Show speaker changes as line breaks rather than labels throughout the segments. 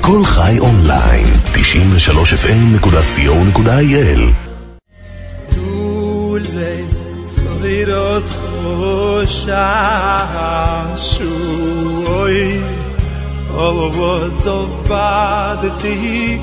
כל חי אונליין, 93fm.co.il.
Dule soiros shashui ovozovadti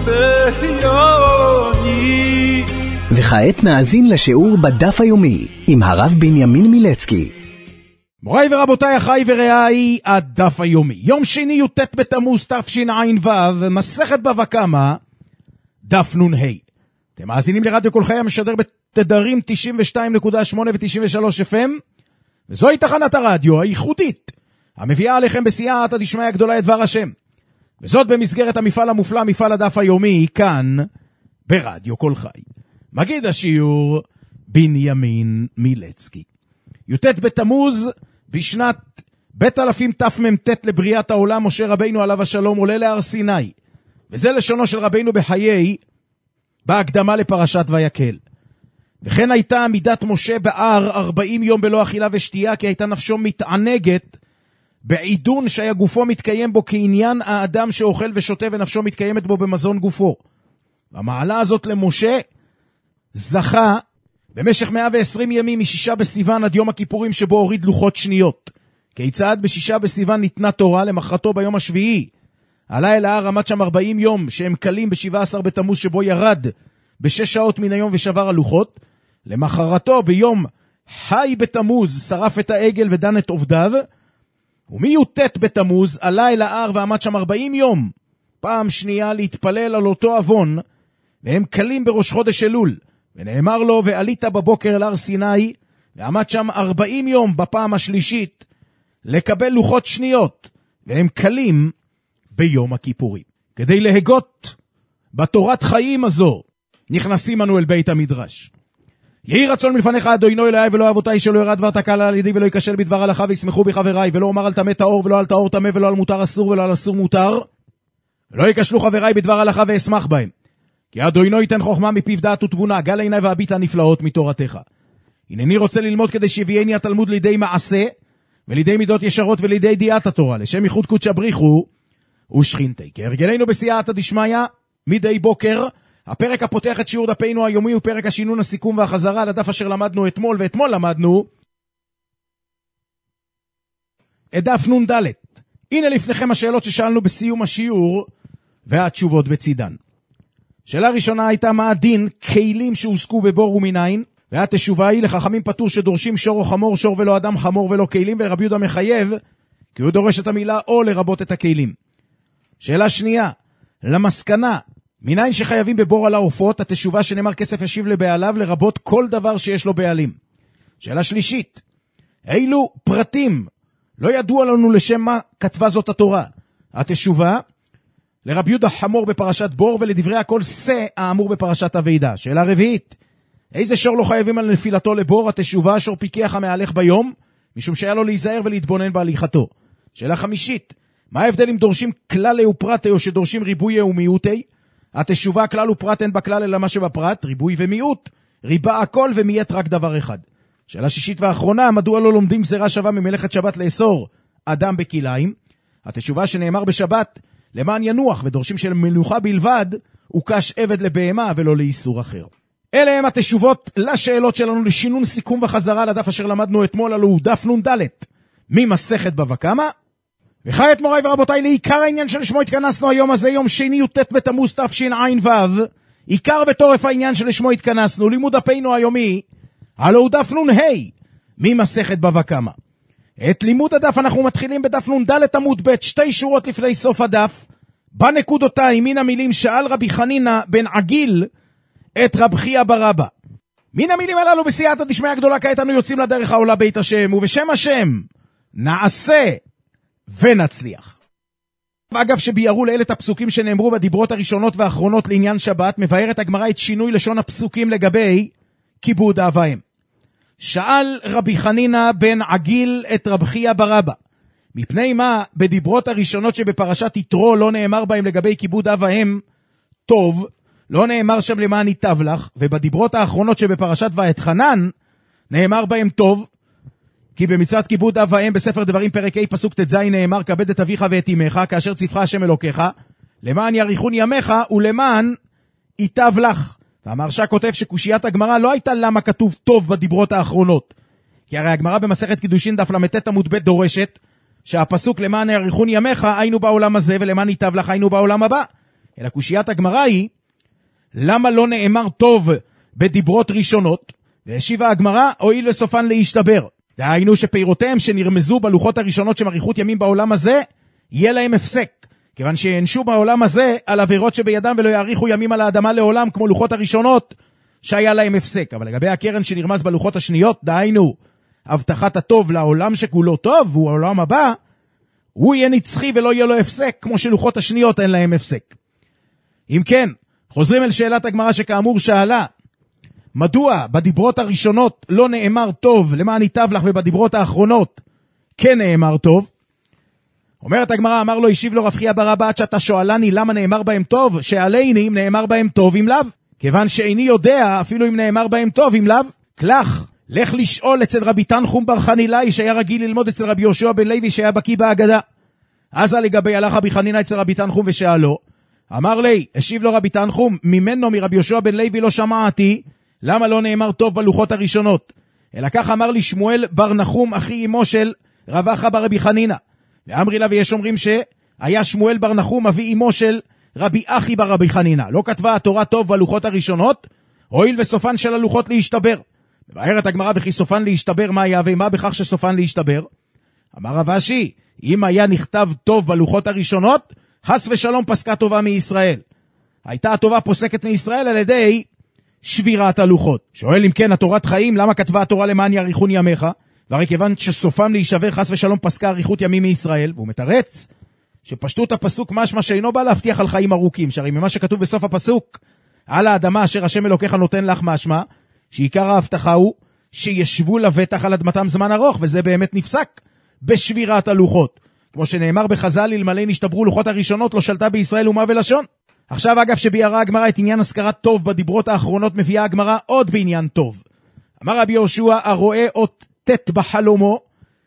beyoni.
וכעת נאזין לשיעור בדף היומי עם הרב בנימין מילצקי.
מוריי ורבותיי, אחי ורעי, הדף היומי. יום שני י"ט בתמוז תשע"ו, מסכת בבא קמא, דף נ"ה. אתם מאזינים לרדיו כל חי המשדר בתדרים 92.8 ו-93 FM, וזוהי תחנת הרדיו הייחודית, המביאה עליכם בסייעתא דשמיא הגדולה את דבר השם. וזאת במסגרת המפעל המופלא, מפעל הדף היומי, כאן ברדיו כל חי. מגיד השיעור בנימין מילצקי. י"ט בתמוז, בשנת בית אלפים תמ"ט לבריאת העולם, משה רבינו עליו השלום עולה להר סיני, וזה לשונו של רבינו בחיי בהקדמה לפרשת ויקל. וכן הייתה עמידת משה בהר 40 יום בלא אכילה ושתייה, כי הייתה נפשו מתענגת בעידון שהיה גופו מתקיים בו כעניין האדם שאוכל ושותה ונפשו מתקיימת בו במזון גופו. המעלה הזאת למשה זכה במשך 120 ימים משישה בסיוון עד יום הכיפורים, שבו הוריד לוחות שניות. כיצד? בשישה בסיוון ניתנה תורה, למחרתו ביום השביעי עלה אל ההר, עמד שם 40 יום שהם קלים ב-17 בתמוז, שבו ירד ב6 שעות מן היום ושבר הלוחות. למחרתו ביום חי בתמוז שרף את העגל ודן את עובדיו, ומי"ט בתמוז עלה אל ההר ועמד שם 40 יום פעם שנייה להתפלל על אותו אבון, והם קלים בראש חודש אלול. ונאמר לו, ועלית בבוקר אל הר סיני, ועמד שם 40 יום בפעם השלישית לקבל לוחות שניות, והם קלים ביום הכיפורים. כדי להגות בתורת חיים הזו, נכנסים אנו אל בית המדרש. יהי רצון מלפניך אדוני אלוהי ולא אבותיי, שלא ירד דבר תקל על ידי ולא יקשל בדבר הלכה, וישמחו בחבריי, ולא אומר על טמא טהור ולא על טהור טמא, ולא על מותר אסור ולא על אסור מותר, ולא יקשלו חבריי בדבר הלכה ואשמח בהם. כי אדוני ייתן חוכמה מפיו דעת ותבונה, גל עיני והביט הנפלאות מתורתך. הנני רוצה ללמוד כדי שיביאני התלמוד לידי מעשה, ולידי מידות ישרות ולידי דיעת התורה, לשם ייחוד קודש בריחו ושכינתי. כהרגלנו בסייעתא דשמיא מדי בוקר, הפרק הפותח את שיעור דפינו היומי הוא פרק השינון, הסיכום והחזרה על הדף אשר למדנו אתמול, ואתמול למדנו את דף נ"ד. הנה לפניכם השאלות ששאלנו בסיום השיעור והתשובות בצידן. שאלה ראשונה הייתה, מה הדין כלים שהוסקו בבור ומנין? והתשובה היא, לחכמים פטור שדורשים שור או חמור, שור ולא אדם, חמור ולא כלים, ורבי יהודה מחייב כי הוא דורש את המילה או לרבות את הכלים. שאלה שנייה, למסקנה, מנין שחייבים בבור על העופות? התשובה שנאמר כסף ישיב לבעליו, לרבות כל דבר שיש לו בעלים. שאלה שלישית, אילו פרטים לא ידוע לנו לשם מה כתבה זאת התורה? התשובה, לרבי יהודה חמור בפרשת בור, ולדברי הכל שא האמור בפרשת הוועידה. שאלה רביעית, איזה שור לא חייבים על נפילתו לבור? התשובה, שור פיקח המהלך ביום, משום שהיה לו להיזהר ולהתבונן בהליכתו. שאלה חמישית, מה ההבדל אם דורשים כלל ופרטי או שדורשים ריבוי ומיעוטי? התשובה, כלל ופרט אין בכלל אלא מה שבפרט, ריבוי ומיעוט, ריבה הכל ומיית רק דבר אחד. שאלה שישית ואחרונה, מדוע לא לומדים גזירה שווה ממלאכת שבת לאסור אדם בכליים? התשובה, שנאמר בשבת למען ינוח, ודורשים של מנוחה בלבד, וקש עבד לבהמה ולא לאיסור אחר. אלה הם התשובות לשאלות שלנו לשינון, סיכום וחזרה לדף אשר למדנו אתמול, עלו דף נ"ד ממסכת בבא קמא. וכעת מוריי ורבותיי, לעיקר העניין שלשמו התכנסנו היום הזה, יום שני י"ט בתמוז תשע"ו. עיקר וטורף העניין שלשמו התכנסנו, לימוד דפינו היומי, עלו דף נ"ה ממסכת בבא קמא. את לימוד הדף אנחנו מתחילים בדף נ"ד עמוד ב', 2 שורות לפני סוף הדף, בנקודותיים מן המילים שאל רבי חנינא בן עגיל את רב חייא בר אבא. מן המילים הללו בסייעתא דשמיא הגדולה, כעת אנו יוצאים לדרך העולה בית השם, ובשם השם נעשה ונצליח. אגב, שביארו לאלה את הפסוקים שנאמרו בדיברות הראשונות והאחרונות לעניין שבת, מבארת הגמרא את שינוי לשון הפסוקים לגבי כיבוד אב ואם. שאל רבי חנינא בן עגיל את רב חייא בר אבא, מפני מה בדיברות הראשונות שבפרשת יתרו לא נאמר בהם לגבי כיבוד אב ואם טוב, לא נאמר שם למען ייטב לך, ובדיברות האחרונות שבפרשת ואתחנן נאמר בהם טוב, כי במצוות כיבוד אב ואם בספר דברים פרק ה' פסוק ט"ז נאמר, כבד את אביך ואת אמך כאשר ציווך השם אלוקיך, למען יאריכון ימיך ולמען ייטב לך. והמהרש"א כותב שקושיית הגמרא לא הייתה למה כתוב טוב בדיברות האחרונות. כי הרי הגמרא במסכת קידושין דף ל"ט עמוד ב' דורשת שהפסוק למען יאריכון ימיך היינו בעולם הזה ולמען ייטב לך היינו בעולם הבא. אלא קושיית הגמרא היא למה לא נאמר טוב בדיברות ראשונות, והשיבה הגמרא הואיל וסופן להשתבר. דהיינו שפירותיהם שנרמזו בלוחות הראשונות שמאריכות ימים בעולם הזה יהיה להם הפסק, כיוון שיענשו בעולם הזה על עבירות שבידם ולא יאריכו ימים על האדמה לעולם כמו לוחות הראשונות שהיה להם הפסק. אבל לגבי הקרן שנרמז בלוחות השניות, דהיינו הבטחת הטוב לעולם שכולו טוב והוא העולם הבא, הוא יהיה נצחי ולא יהיה לו הפסק כמו שלוחות השניות אין להם הפסק. אם כן, חוזרים אל שאלת הגמרא שכאמור שאלה, מדוע בדיברות הראשונות לא נאמר טוב למען ייטב לך ובדיברות האחרונות כן נאמר טוב? אומרת הגמרא, אמר לו, השיב לו רב חייא בר אבא, עד שאתה שואלני למה נאמר בהם טוב, שעליני אם נאמר בהם טוב אם לאו, כיוון שאיני יודע אפילו אם נאמר בהם טוב אם לאו. כלך, לך לשאול אצל רבי תנחום בר חנילאי שהיה רגיל ללמוד אצל רבי יהושע בן לוי שהיה בקיא בהגדה. אז לגבי הלך רבי חנינא אצל רבי תנחום ושאלו, אמר לי, השיב לו רבי תנחום, ממנו מרבי יהושע בן לוי לא שמעתי, למה לא נאמר טוב בלוחות הראשונות? אלא כך אמר לי שמואל בר נחום אחי אמו של רב אחא בר רבי חנינא. ואמרי לה, ויש אומרים שהיה שמואל בר נחום אבי אמו של רבי אחי בר רבי חנינא. לא כתבה התורה טוב בלוחות הראשונות, הואיל וסופן של הלוחות להשתבר. מבארת הגמרא, וכי סופן להשתבר מה היה ומה בכך שסופן להשתבר? אמר רב אשי, אם היה נכתב טוב בלוחות הראשונות, חס ושלום פסקה טובה מישראל. הייתה הטובה פוסקת מישראל על ידי שבירת הלוחות. שואל אם כן, התורת חיים, למה כתבה התורה למען יאריכון ימיך? והרי כיוון שסופם להישבר חס ושלום פסקה אריכות ימים מישראל, והוא מתרץ שפשטות הפסוק משמע שאינו בא להבטיח על חיים ארוכים, שהרי ממה שכתוב בסוף הפסוק, על האדמה אשר השם אלוקיך נותן לך משמע, שעיקר ההבטחה הוא שישבו לבטח על אדמתם זמן ארוך, וזה באמת נפסק בשבירת הלוחות. כמו שנאמר בחז"ל, אלמלא נשתברו לוחות הראשונות לא שלטה בישראל אומה ולשון. עכשיו אגב שביארה הגמרא את עניין הזכרת טוב בדיברות האחרונות, מביאה הגמרא עוד בעניין טוב. אמר רבי יהושע, הרואה אות ת' בחלומו,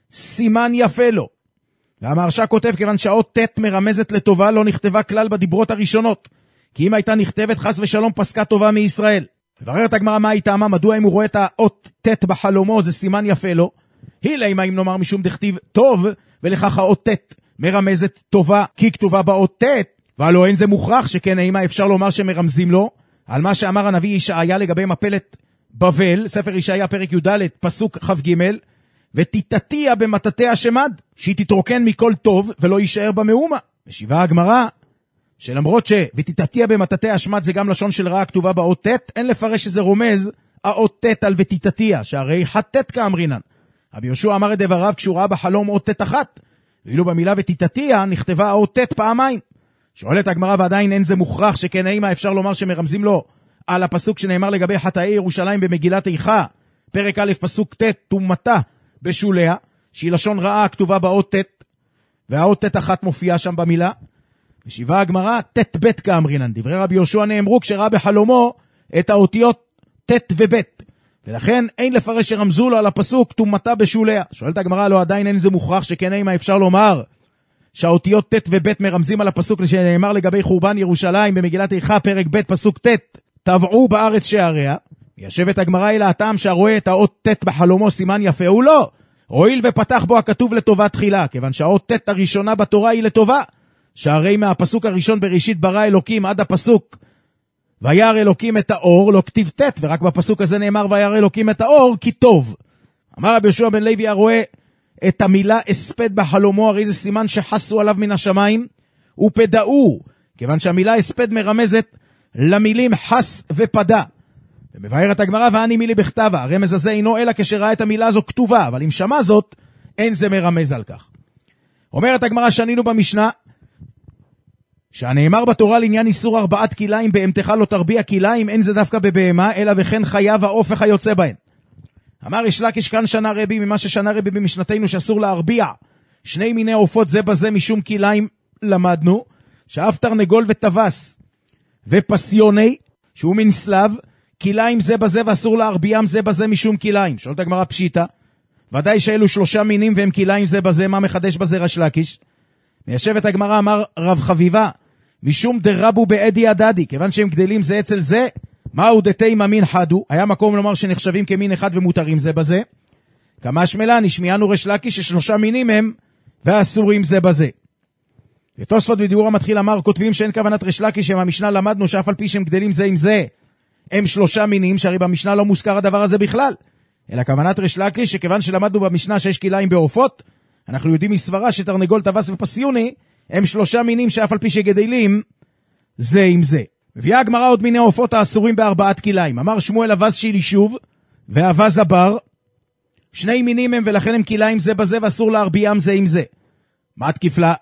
סימן יפה לו. והמהרש"א כותב, כיוון שהאות ת' מרמזת לטובה, לא נכתבה כלל בדיברות הראשונות, כי אם הייתה נכתבת חס ושלום פסקה טובה מישראל. ובררת הגמרא מה היא טעמה, מדוע אם הוא רואה את האות ת' בחלומו זה סימן יפה לו? הילה אם נאמר משום דכתיב טוב, ולכך האות ת' מרמזת טובה, כי כתובה באות ת', והלא אין זה מוכרח, שכן אימה אפשר לומר שמרמזים לו, על מה שאמר הנביא ישעיה לגבי מפלת בבל, ספר ישעיה פרק י"ד פסוק כ"ג, ותתתיה במטתי השמד, שהיא תתרוקן מכל טוב ולא יישאר במאומה. משיבה הגמרא שלמרות ותתתיה במטתי השמד זה גם לשון של רעה כתובה באות ת', אין לפרש שזה רומז האות ת' על ותתתיה, שהרי חת ת' כאמרינן. רבי יהושע אמר את דבריו כשהוא ראה בחלום אות ת' אחת, ואילו במילה ותתתיה נכתבה האות ת' פעמיים. שואלת הגמרא, ועדיין אין זה מוכרח, שכן אימה אפשר לומר שמרמזים לו על הפסוק שנאמר לגבי חטאי ירושלים במגילת איכה, פרק א' פסוק ת', תומתה בשוליה, שהיא לשון רעה כתובה באות ת', והאות ת' אחת מופיעה שם במילה. משיבה הגמרא, ת' ב' כאמרינן, דברי רבי יהושע נאמרו כשראה בחלומו את האותיות ת' וב', ולכן אין לפרש שרמזו לו על הפסוק תומתה בשוליה. שואלת הגמרא, לא עדיין אין זה מוכרח, שכן אימה אפשר לומר שהאותיות ת' וב' מרמזים על הפסוק שנאמר לגבי חורבן ירושלים במגילת איכה פרק ב' פסוק ת', טבעו בארץ שעריה. ישבת הגמרא אל הטעם שהרואה את האות ת' בחלומו סימן יפה הוא לא, הואיל ופתח בו הכתוב לטובה תחילה, כיוון שהאות ת' הראשונה בתורה היא לטובה, שהרי מהפסוק הראשון בראשית ברא אלוקים עד הפסוק וירא אלוקים את האור לא כתיב ת', ורק בפסוק הזה נאמר וירא אלוקים את האור כי טוב. אמר רבי יהושע בן לוי, הרואה את המילה הספד בחלומו, הרי זה סימן שחסו עליו מן השמיים ופדאו, כיוון שהמילה הספד מרמזת למילים חס ופדה. ומבארת הגמרא, ואני מילי בכתבה, הרמז הזה אינו אלא כשראה את המילה הזו כתובה, אבל אם שמע זאת אין זה מרמז על כך. אומרת הגמרא, שנינו במשנה שהנאמר בתורה לעניין איסור 4 כליים בהמתך לא תרביע כליים, אין זה דווקא בבהמה אלא וכן חיה והאופך היוצא בהן. אמר יש לקיש כאן שנה רבי, ממה ששנה רבי במשנתנו שאסור להרביע 2 מיני עופות זה בזה משום כליים, למדנו שאף תרנגול וטווס ופסיוני שהוא מן סלב כליים זה בזה ואסור להרביעם זה בזה משום כליים. שואלת הגמרא פשיטה, ודאי שאלו 3 מינים והם כליים זה בזה, מה מחדש בזה ריש לקיש? מיישבת הגמרא, אמר רב חביבה משום דרבו בעדי הדדי, כיוון שהם גדלים זה אצל זה, מהו דתי ממין חדו, היה מקום לומר שנחשבים כמין אחד ומותרים זה בזה, כמה שמלה נשמיענו ריש לקיש ששלושה מינים הם, ואסורים זה בזה. ותוספות בדיבור המתחיל אמר, כותבים שאין כוונת ריש לקיש, שמהמשנה למדנו שאף על פי שהם גדלים זה עם זה, הם שלושה מינים, שהרי במשנה לא מוזכר הדבר הזה בכלל, אלא כוונת ריש לקיש, שכיוון שלמדנו במשנה שיש כליים בעופות, אנחנו יודעים מסברה שתרנגול, טווס ופסיוני, הם שלושה מינים שאף על פי שגדלים זה עם זה. מביאה הגמרא עוד מיני עופות האסורים בארבעת כליים. אמר שמואל אבז של יישוב ואבז הבר, שני מינים הם ולכן הם כליים זה בזה ואסור להרביעם זה עם זה. מה תקיפלה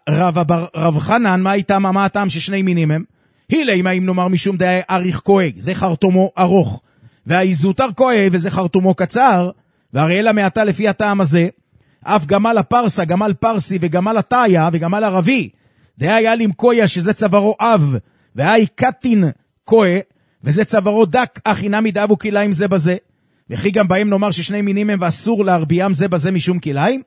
רב חנן, מה איתם, מה הטעם ששני מינים הם? הילי, מה אם נאמר משום די אריך כהג, זה חרטומו ארוך, והאיזוטר כהג וזה חרטומו קצר, והרי אלא מעתה לפי הטעם הזה, אף גמל הפרסה, גמל פרסי וגמל התאיה וגמל ערבי, די היה למקויה שזה צווארו אב, והי קטין כהה, וזה צווארו דק, אך הנה מדאבו כליים זה בזה, וכי גם בהם נאמר ששני מינים הם ואסור להרביעם זה בזה משום כליים?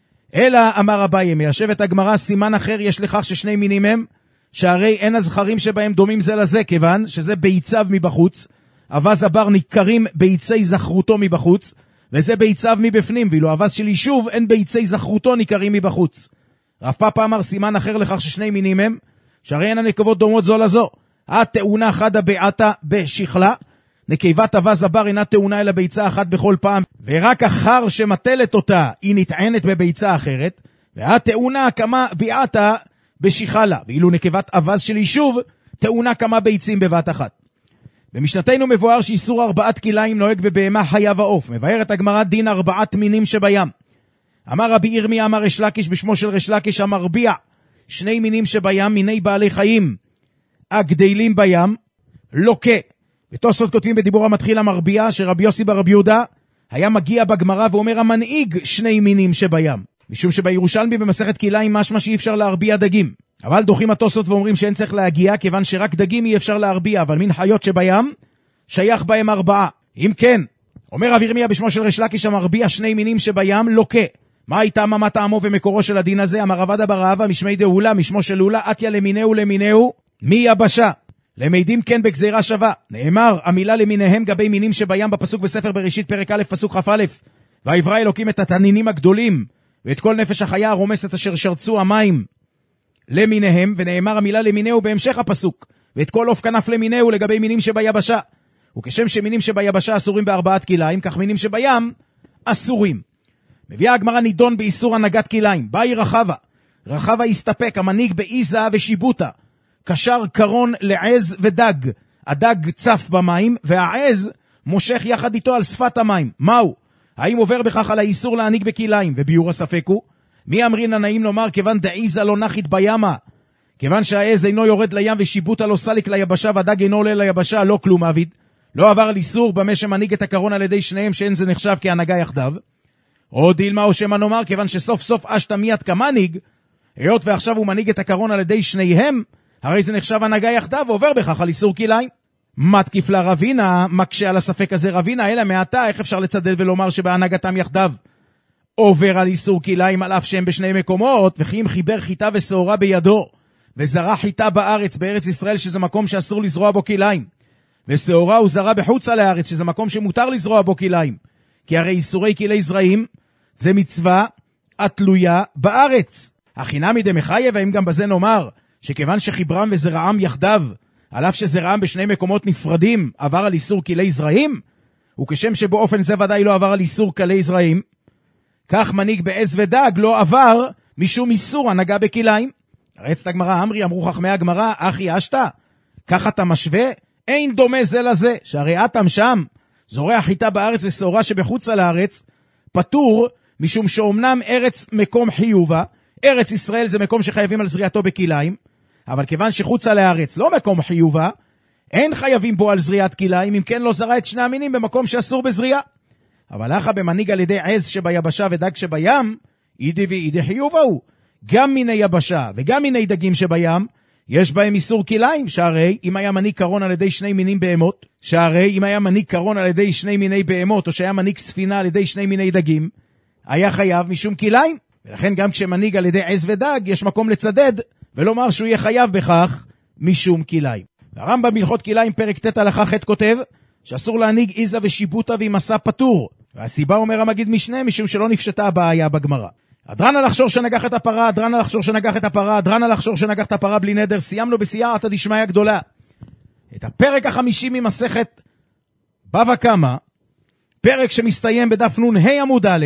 אלא אמר אביי, מיישבת הגמרא סימן אחר יש לכך ששני מינים הם, שהרי אין הזכרים שבהם דומים זה לזה, כיוון שזה ביציו מבחוץ, אבז הבר ניכרים ביצי זכרותו מבחוץ, וזה ביציו מבפנים, ואילו אבז של יישוב אין ביצי זכרותו ניכרים מבחוץ. רב פאפא אמר סימן אחר לכך ששני מינים הם, שהרי אין הנקבות דומות זו לזו. התאונה חדה בעתה בשכלה, נקבת אבז הבר אינה תאונה אלא ביצה אחת בכל פעם, ורק אחר שמטלת אותה היא נטענת בביצה אחרת, והתאונה כמה בעתה בשכלה, ואילו נקבת אבז של יישוב תאונה כמה ביצים בבת אחת. במשנתנו מבואר שאיסור ארבעת כליים נוהג בבהמה חיה ועוף. מבארת הגמרא דין ארבעת מינים שבים. אמר רבי ירמיה אמר ריש לקיש בשמו של ריש לקיש המרביע שני מינים שבים, מיני בעלי חיים הגדלים בים, לוקה. ותוספות כותבים בדיבור המתחיל המרביע שרבי יוסי ברבי יהודה היה מגיע בגמרא ואומר המנהיג שני מינים שבים, משום שבירושלמי במסכת כליים משמע שאי אפשר להרביע דגים, אבל דוחים התוספות ואומרים שאין צריך להגיע כיוון שרק דגים אי אפשר להרביע, אבל מן חיות שבים שייך בהם ארבעה. אם כן, אומר רבי ירמיה בשמו של ריש לקיש המרביע שני מינים שבים, לוקה. מה הייתה מה טעמו ומקורו של הדין הזה? אמר רבא בר אבא משמי דאולה, משמו של אולה, אתיה למינהו למינהו מיבשה. למדים כן בגזירה שווה. נאמר המילה למיניהם גבי מינים שבים בפסוק בספר בראשית פרק א' פסוק כ"א, ויברא אלוקים את התנינים הגדולים ואת כל נפש החיה הרומסת אשר שרצו המים למיניהם, ונאמר המילה למינהו בהמשך הפסוק, ואת כל עוף כנף למינהו לגבי מינים שביבשה. וכשם שמינים שביבשה אסורים בארבעת כליים, כך מינים שבים אסורים. מביאה הגמרא נידון באיסור הנהגת כליים. באי רחבה, רחבה הסתפק, המנהיג באיזה ושיבוטה, קשר קרון לעז ודג, הדג צף במים והעז מושך יחד איתו על שפת המים. מהו? האם עובר בכך על האיסור להנהיג בכליים? וביור הספק הוא, מי אמרין הנעים לומר כיוון דעיזה לא נחית בימה, כיוון שהעז אינו יורד לים ושיבוטה לא סליק ליבשה והדג אינו עולה ליבשה, לא כלום אביד, לא עבר על איסור במה שמנהיג את הקרון על ידי שניהם שאין זה נחשב כהנהגה יחדיו. או דילמה או שמה נאמר כיוון שסוף סוף אשת מיית כמנהיג, היות ועכשיו הוא מנהיג את הקרון על ידי שניהם, הרי זה נחשב הנהגה יחדיו ועובר בכך על איסור כליים. מתקיף לה רבינה, מקשה על הספק הזה רבינה, אלא מעתה איך אפשר לצדד ולומר שבהנהגתם יחדיו עובר על איסור כליים על אף שהם בשני מקומות, וכי אם חיבר חיטה ושעורה בידו וזרע חיטה בארץ ישראל שזה מקום שאסור לזרוע בו כליים, ושעורה הוא זרע בחוץ על הארץ שזה מקום שמותר לזרוע בו כליים, כי הרי איסורי כלי זרעים זה מצווה התלויה בארץ. החינמי דמחייב, האם גם בזה נאמר שכיוון שחיברם וזרעם יחדיו, על אף שזרעם בשני מקומות נפרדים, עבר על איסור כלי זרעים? וכשם שבאופן זה ודאי לא עבר על איסור כלי זרעים, כך מנהיג בעז ודג לא עבר משום איסור הנהגה בכליים. הרצת הגמרא אמרי, אמרו חכמי הגמרא, אחי אשתה, כך אתה משווה? אין דומה זה לזה, שהרי אתם שם זורע חיטה בארץ ושעורה שבחוץ על הארץ, פטור, משום שאומנם ארץ מקום חיובה, ארץ ישראל זה מקום שחייבים על זריעתו בכליים, אבל כיוון שחוץ על הארץ לא מקום חיובה, אין חייבים בו על זריעת כליים, אם כן לא זרע את שני המינים במקום שאסור בזריעה. אבל אחא במנהיג על ידי עז שביבשה ודג שבים, אידי ואידי חיובה הוא. גם מיני יבשה וגם מיני דגים שבים, יש בהם איסור כליים, שהרי אם היה מנהיג קרון על ידי שני מינים בהמות, או שהיה מנהיג ספינה על ידי שני מיני דגים, היה חייב משום כליים. ולכן גם כשמנהיג על ידי עז ודג, יש מקום לצדד ולומר שהוא יהיה חייב בכך משום כליים. הרמב"ם בהלכות כליים פרק ט' הלכה ח' כותב שאסור להניג איזה ושיבוטה ועם מסע פטור. והסיבה אומר המגיד משנה משום שלא נפשטה הבעיה בגמרא. אדרנה לחשור שנגח את הפרה, אדרנה לחשור שנגח את הפרה, אדרנה לחשור שנגח את הפרה בלי נדר. סיימנו בסייעתא דשמיא גדולה את הפרק ה-50 ממסכת בבא קמא, פרק שמסתיים בדף נ"ה עמוד א',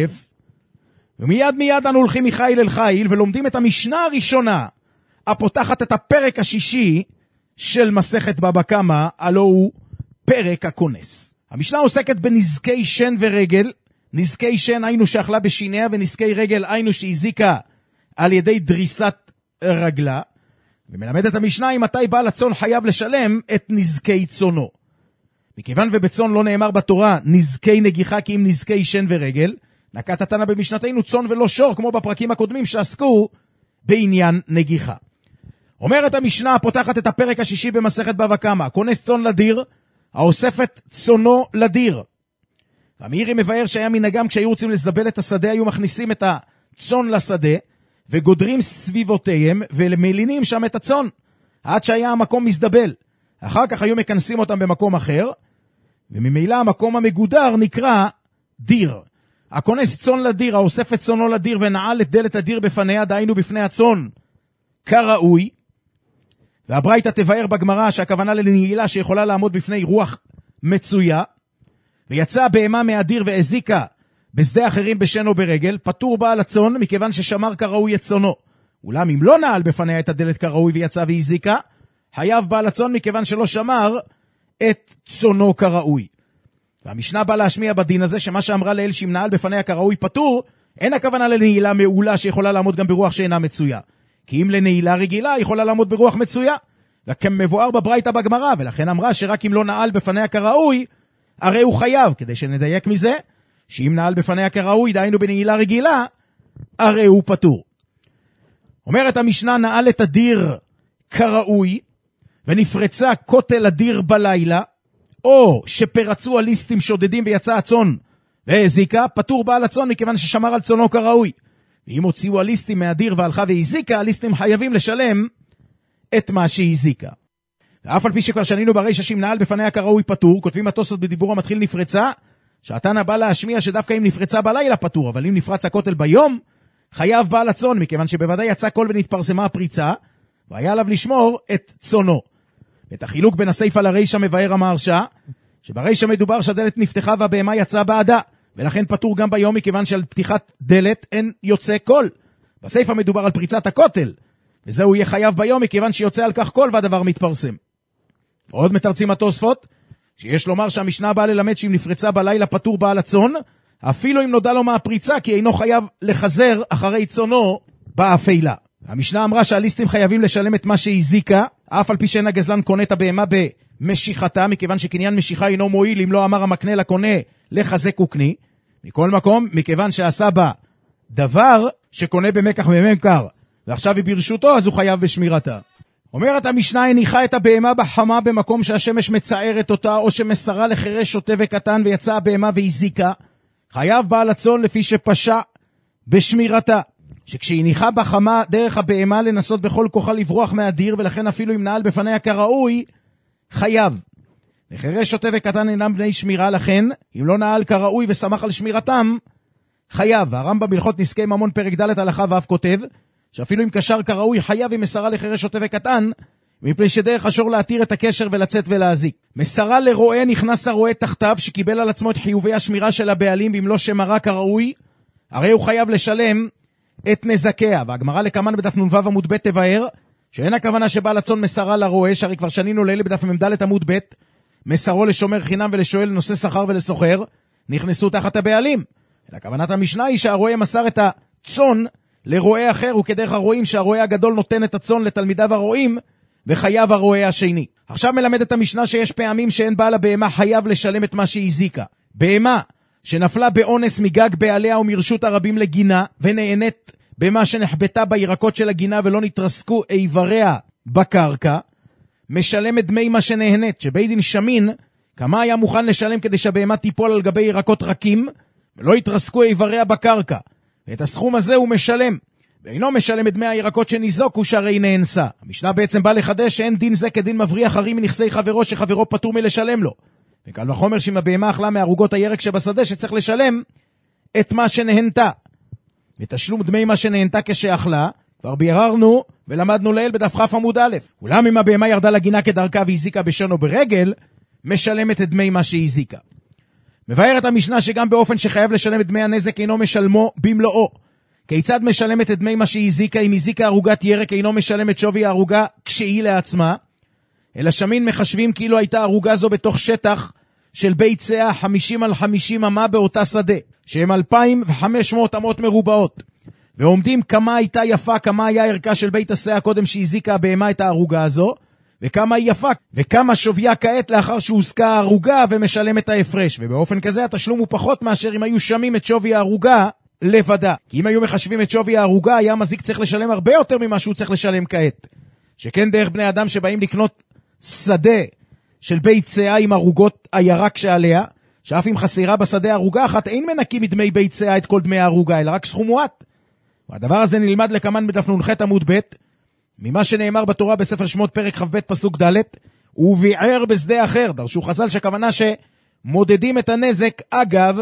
ומיד אנו הולכים מחיל אל חיל ולומדים את המשנה הראשונה הפותחת את הפרק השישי של מסכת בבא קמא, הלא הוא פרק הכונס. המשנה עוסקת בנזקי שן ורגל. נזקי שן היינו שאכלה בשיניה, ונזקי רגל היינו שהזיקה על ידי דריסת רגלה. ומלמד את המשנה אם מתי בעל הצאן חייב לשלם את נזקי צונו. מכיוון ובצאן לא נאמר בתורה נזקי נגיחה כי אם נזקי שן ורגל, נקט התנא במשנתנו צאן ולא שור, כמו בפרקים הקודמים שעסקו בעניין נגיחה. אומרת המשנה הפותחת את הפרק השישי במסכת בבא קמא, כונס צאן לדיר, האוספת צונו לדיר. והמאירי מבאר שהיה מנהגם כשהיו רוצים לזבל את השדה, היו מכניסים את הצאן לשדה, וגודרים סביבותיהם, ומלינים שם את הצאן, עד שהיה המקום מזדבל. אחר כך היו מכנסים אותם במקום אחר, וממילא המקום המגודר נקרא דיר. הכונס צאן לדיר, האוספת צאנו לדיר, ונעל את דלת הדיר בפניה, דהיינו בפני הצאן, כראוי. והברייתא תבאר בגמרא שהכוונה לנעילה שיכולה לעמוד בפני רוח מצויה, ויצא בהמה מהדיר והזיקה בשדה אחרים בשן או ברגל, פטור בעל הצאן מכיוון ששמר כראוי את צאנו. אולם אם לא נעל בפניה את הדלת כראוי ויצא והזיקה, חייב בעל הצאן מכיוון שלא שמר את צאנו כראוי. והמשנה בא להשמיע בדין הזה שמה שאמרה לאל שאם נעל בפניה כראוי פטור, אין הכוונה לנעילה מעולה שיכולה לעמוד גם ברוח שאינה מצויה. כי אם לנעילה רגילה יכולה לעמוד ברוח מצויה, וכמבואר בברייתא בגמרא, ולכן אמרה שרק אם לא נעל בפניה כראוי, הרי הוא חייב, כדי שנדייק מזה, שאם נעל בפניה כראוי, דהיינו בנעילה רגילה, הרי הוא פטור. אומרת המשנה, נעל את הדיר כראוי, ונפרצה כותל הדיר בלילה, או שפרצו הליסטים שודדים ויצא הצאן והזיקה, פטור בעל הצאן מכיוון ששמר על צאנו כראוי. ואם הוציאו הליסטים מהדיר והלכה והזיקה, הליסטים חייבים לשלם את מה שהזיקה. ואף על פי שכבר שנינו ברישא שאם נעל בפניה כראוי פטור, כותבים התוספות בדיבור המתחיל נפרצה, שהתנא בא להשמיע שדווקא אם נפרצה בלילה פטור, אבל אם נפרץ הכותל ביום, חייב בעל הצאן, מכיוון שבוודאי יצא קול ונתפרסמה הפריצה, והיה עליו לשמור את צאנו. את החילוק בין הסיפא לרישא מבאר המהרש"א, שברישא מדובר שהדלת נפתחה והבהמה יצאה בעדה, ולכן פטור גם ביום מכיוון שעל פתיחת דלת אין יוצא קול. בסיפא מדובר על פריצת הכותל, וזהו יהיה חייב ביום מכיוון שיוצא על כך קול והדבר מתפרסם. עוד מתרצים התוספות, שיש לומר שהמשנה באה ללמד שאם נפרצה בלילה פטור בעל הצאן, אפילו אם נודע לו מהפריצה, כי אינו חייב לחזר אחרי צאנו באפלה. המשנה אמרה שהליסטים חייבים לשלם את מה שהזיקה, אף על פי שאין הגזלן קונה את הבהמה במשיכתה, מכיוון שקניין משיכה אינו מועיל אם לא אמר המקנה לקונה לחזק וקני. מכל מקום, מכיוון שעשה בה דבר שקונה במקח וממכר, ועכשיו היא ברשותו, אז הוא חייב בשמירתה. אומרת המשנה, הניחה את הבהמה בחמה במקום שהשמש מצערת אותה, או שמסרה לחרש שוטה וקטן ויצאה הבהמה והזיקה, חייב בעל הצאן לפי שפשע בשמירתה. שכשהיא ניחה בחמה דרך הבהמה לנסות בכל כוחה לברוח מהדיר, ולכן אפילו אם נעל בפניה כראוי, חייב. לחרש שוטה וקטן אינם בני שמירה, לכן אם לא נעל כראוי ושמח על שמירתם, חייב. והרמב"ם בהלכות נזקי ממון פרק ד' הלכה ואף כותב, שאפילו אם קשר כראוי חייב אם מסרה לחרש שוטה וקטן, מפני שדרך השור להתיר את הקשר ולצאת ולהזיק. מסרה לרועה נכנס הרועה תחתיו שקיבל על עצמו את חיובי השמירה של הבעלים, ואם לא שמרה כראוי, הרי הוא חייב לשלם את נזקיה. והגמרא לקמן בדף נ"ו עמוד ב' תבאר, שאין הכוונה שבעל הצאן מסרה לרועה, שהרי כבר שנינו לילה בדף מ"ד עמוד ב', מסרו לשומר חינם ולשואל נושא שכר ולסוחר, נכנסו תחת הבעלים. אלא כוונת המשנה היא שהרועה מסר את הצאן לרועה אחר, וכדרך הרועים שהרועה הגדול נותן את הצאן לתלמידיו הרועים, וחייב הרועה השני. עכשיו מלמדת המשנה שיש פעמים שאין בעל הבהמה חייב לשלם את מה שהזיקה. בהמה שנפלה באונס מגג בעליה ומרשות הרבים לגינה, ונהנית במה שנחבטה בירקות של הגינה ולא נתרסקו איבריה בקרקע, משלמת דמי מה שנהנית, שבית דין שמין כמה היה מוכן לשלם כדי שהבהמה תיפול על גבי ירקות רכים ולא יתרסקו איבריה בקרקע, ואת הסכום הזה הוא משלם. ואינו משלם את דמי הירקות שניזוקו שהרי נאנסה. המשנה בעצם באה לחדש שאין דין זה כדין מבריח הרי מנכסי חברו שחברו פטור מלשלם לו. וקל וחומר שאם הבהמה אכלה מערוגות הירק שבשדה שצריך לשלם את מה שנהנתה. ותשלום דמי מה שנהנתה כשאכלה, כבר ביררנו ולמדנו לעיל בדף כ' עמוד א'. אולם אם הבהמה ירדה לגינה כדרכה והזיקה בשן או ברגל, משלמת את דמי מה שהזיקה. מבארת המשנה שגם באופן שחייב לשלם את דמי הנזק אינו משלמו במלואו. כיצד משלמת את דמי מה שהזיקה אם הזיקה ערוגת ירק אינו משלם את שווי הערוגה כשהיא לעצמה? אלא שמין מחשבים כאילו הייתה ערוגה זו בתוך שטח של בית צאה 50 על 50 אמה באותה שדה, שהם 2,500 אמות מרובעות. ועומדים כמה הייתה יפה, כמה היה ערכה של בית הצאה קודם שהזיקה הבהמה את הערוגה הזו, וכמה היא יפה, וכמה שוויה כעת לאחר שהוזקה הערוגה ומשלם את ההפרש. ובאופן כזה התשלום הוא פחות מאשר אם היו שמים את שווי הערוגה לבדה. כי אם היו מחשבים את שווי הערוגה, היה מזיק צריך לשלם הרבה יותר ממה שהוא צריך לשלם כעת. שכן דרך בני אדם שבאים לקנות שדה של בית צאה עם ערוגות הירק שעליה, שאף אם חסרה בשדה ערוגה אחת, אין מנקים מדמי בית צאה את כל דמי הערוגה, אלא רק סכום מועט. והדבר הזה נלמד לכמן בדף נ"ח עמוד ב', ממה שנאמר בתורה בספר שמות פרק כ"ב פסוק ד', וביער בשדה אחר. דרשו חז"ל שהכוונה שמודדים את הנזק אגב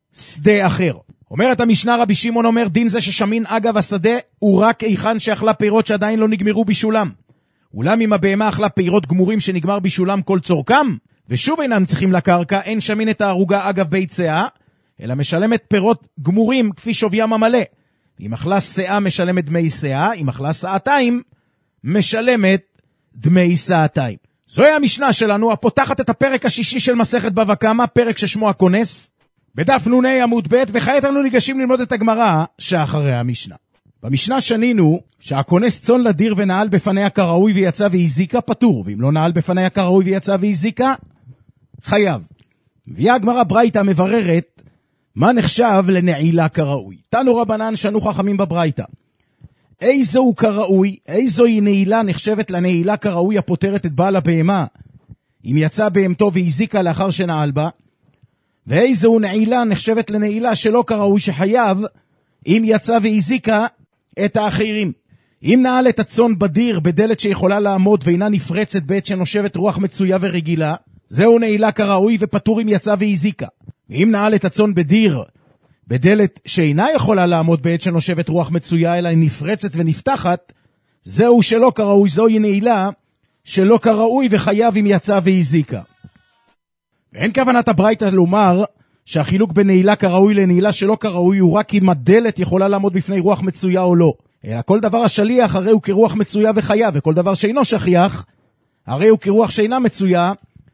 שדה אחר. אומרת המשנה, רבי שמעון אומר, דין זה ששמין אגב השדה הוא רק איכן שאכלה פירות שעדיין לא נגמרו בישולם. אולם אם הבהמה אכלה פירות גמורים שנגמר בישולם כל צורכם, ושוב אינם צריכים לקרקע, אין שמין את הערוגה אגב בית צאה, אלא משלמת פירות גמורים כפי שוויים המלא. אם אכלה שאה משלמת דמי שאה, אם אכלה שעתיים משלמת דמי שעתיים. זוהי המשנה שלנו, הפותחת את הפרק השישי של מסכת בבא קמא, פרק ששמו הכונס, בדף נ"ה עמוד ב', וכעת אנו ניגשים ללמוד את הגמרא שאחרי המשנה. במשנה שנינו שהכונס צאן לדיר ונעל בפניה כראוי ויצא והזיקה פטור, ואם לא נעל בפניה כראוי ויצא והזיקה חייב. מביאה הגמרא ברייתא מבררת מה נחשב לנעילה כראוי. תנו רבנן שנו חכמים בברייתא, איזו הוא כראוי, איזוהי נעילה נחשבת לנעילה כראוי הפותרת את בעל הבהמה אם יצא בהמתו והזיקה לאחר שנעל בה, ואיזו נעילה נחשבת לנעילה שלא כראוי שחייב אם יצא והזיקה את האחרים. אם נעל את הצאן בדיר בדלת שיכולה לעמוד ואינה נפרצת בעת שנושבת רוח מצויה ורגילה, זהו נעילה כראוי ופטור אם יצא והזיקה. ואם נעל את הצאן בדיר בדלת שאינה יכולה לעמוד בעת שנושבת רוח מצויה אלא היא נפרצת ונפתחת, זהו שלא כראוי, זוהי נעילה שלא כראוי וחייב אם יצא והזיקה. ואין כוונת הברייתא לומר שהחילוק בין נעילה כראוי לנעילה שלא כראוי הוא רק אם הדלת יכולה לעמוד בפני רוח מצויה או לא, אלא כל דבר השליח הרי הוא כרוח מצויה וחיה, וכל דבר שאינו שכיח הרי הוא כרוח שאינה מצויה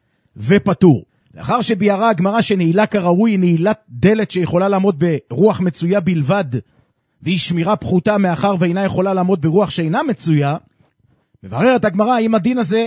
ופטור. לאחר שביארה הגמרא שנעילה כראוי היא נעילת דלת שיכולה לעמוד ברוח מצויה בלבד, והיא שמירה פחותה מאחר ואינה יכולה לעמוד ברוח שאינה מצויה, מבררת הגמרא האם הדין הזה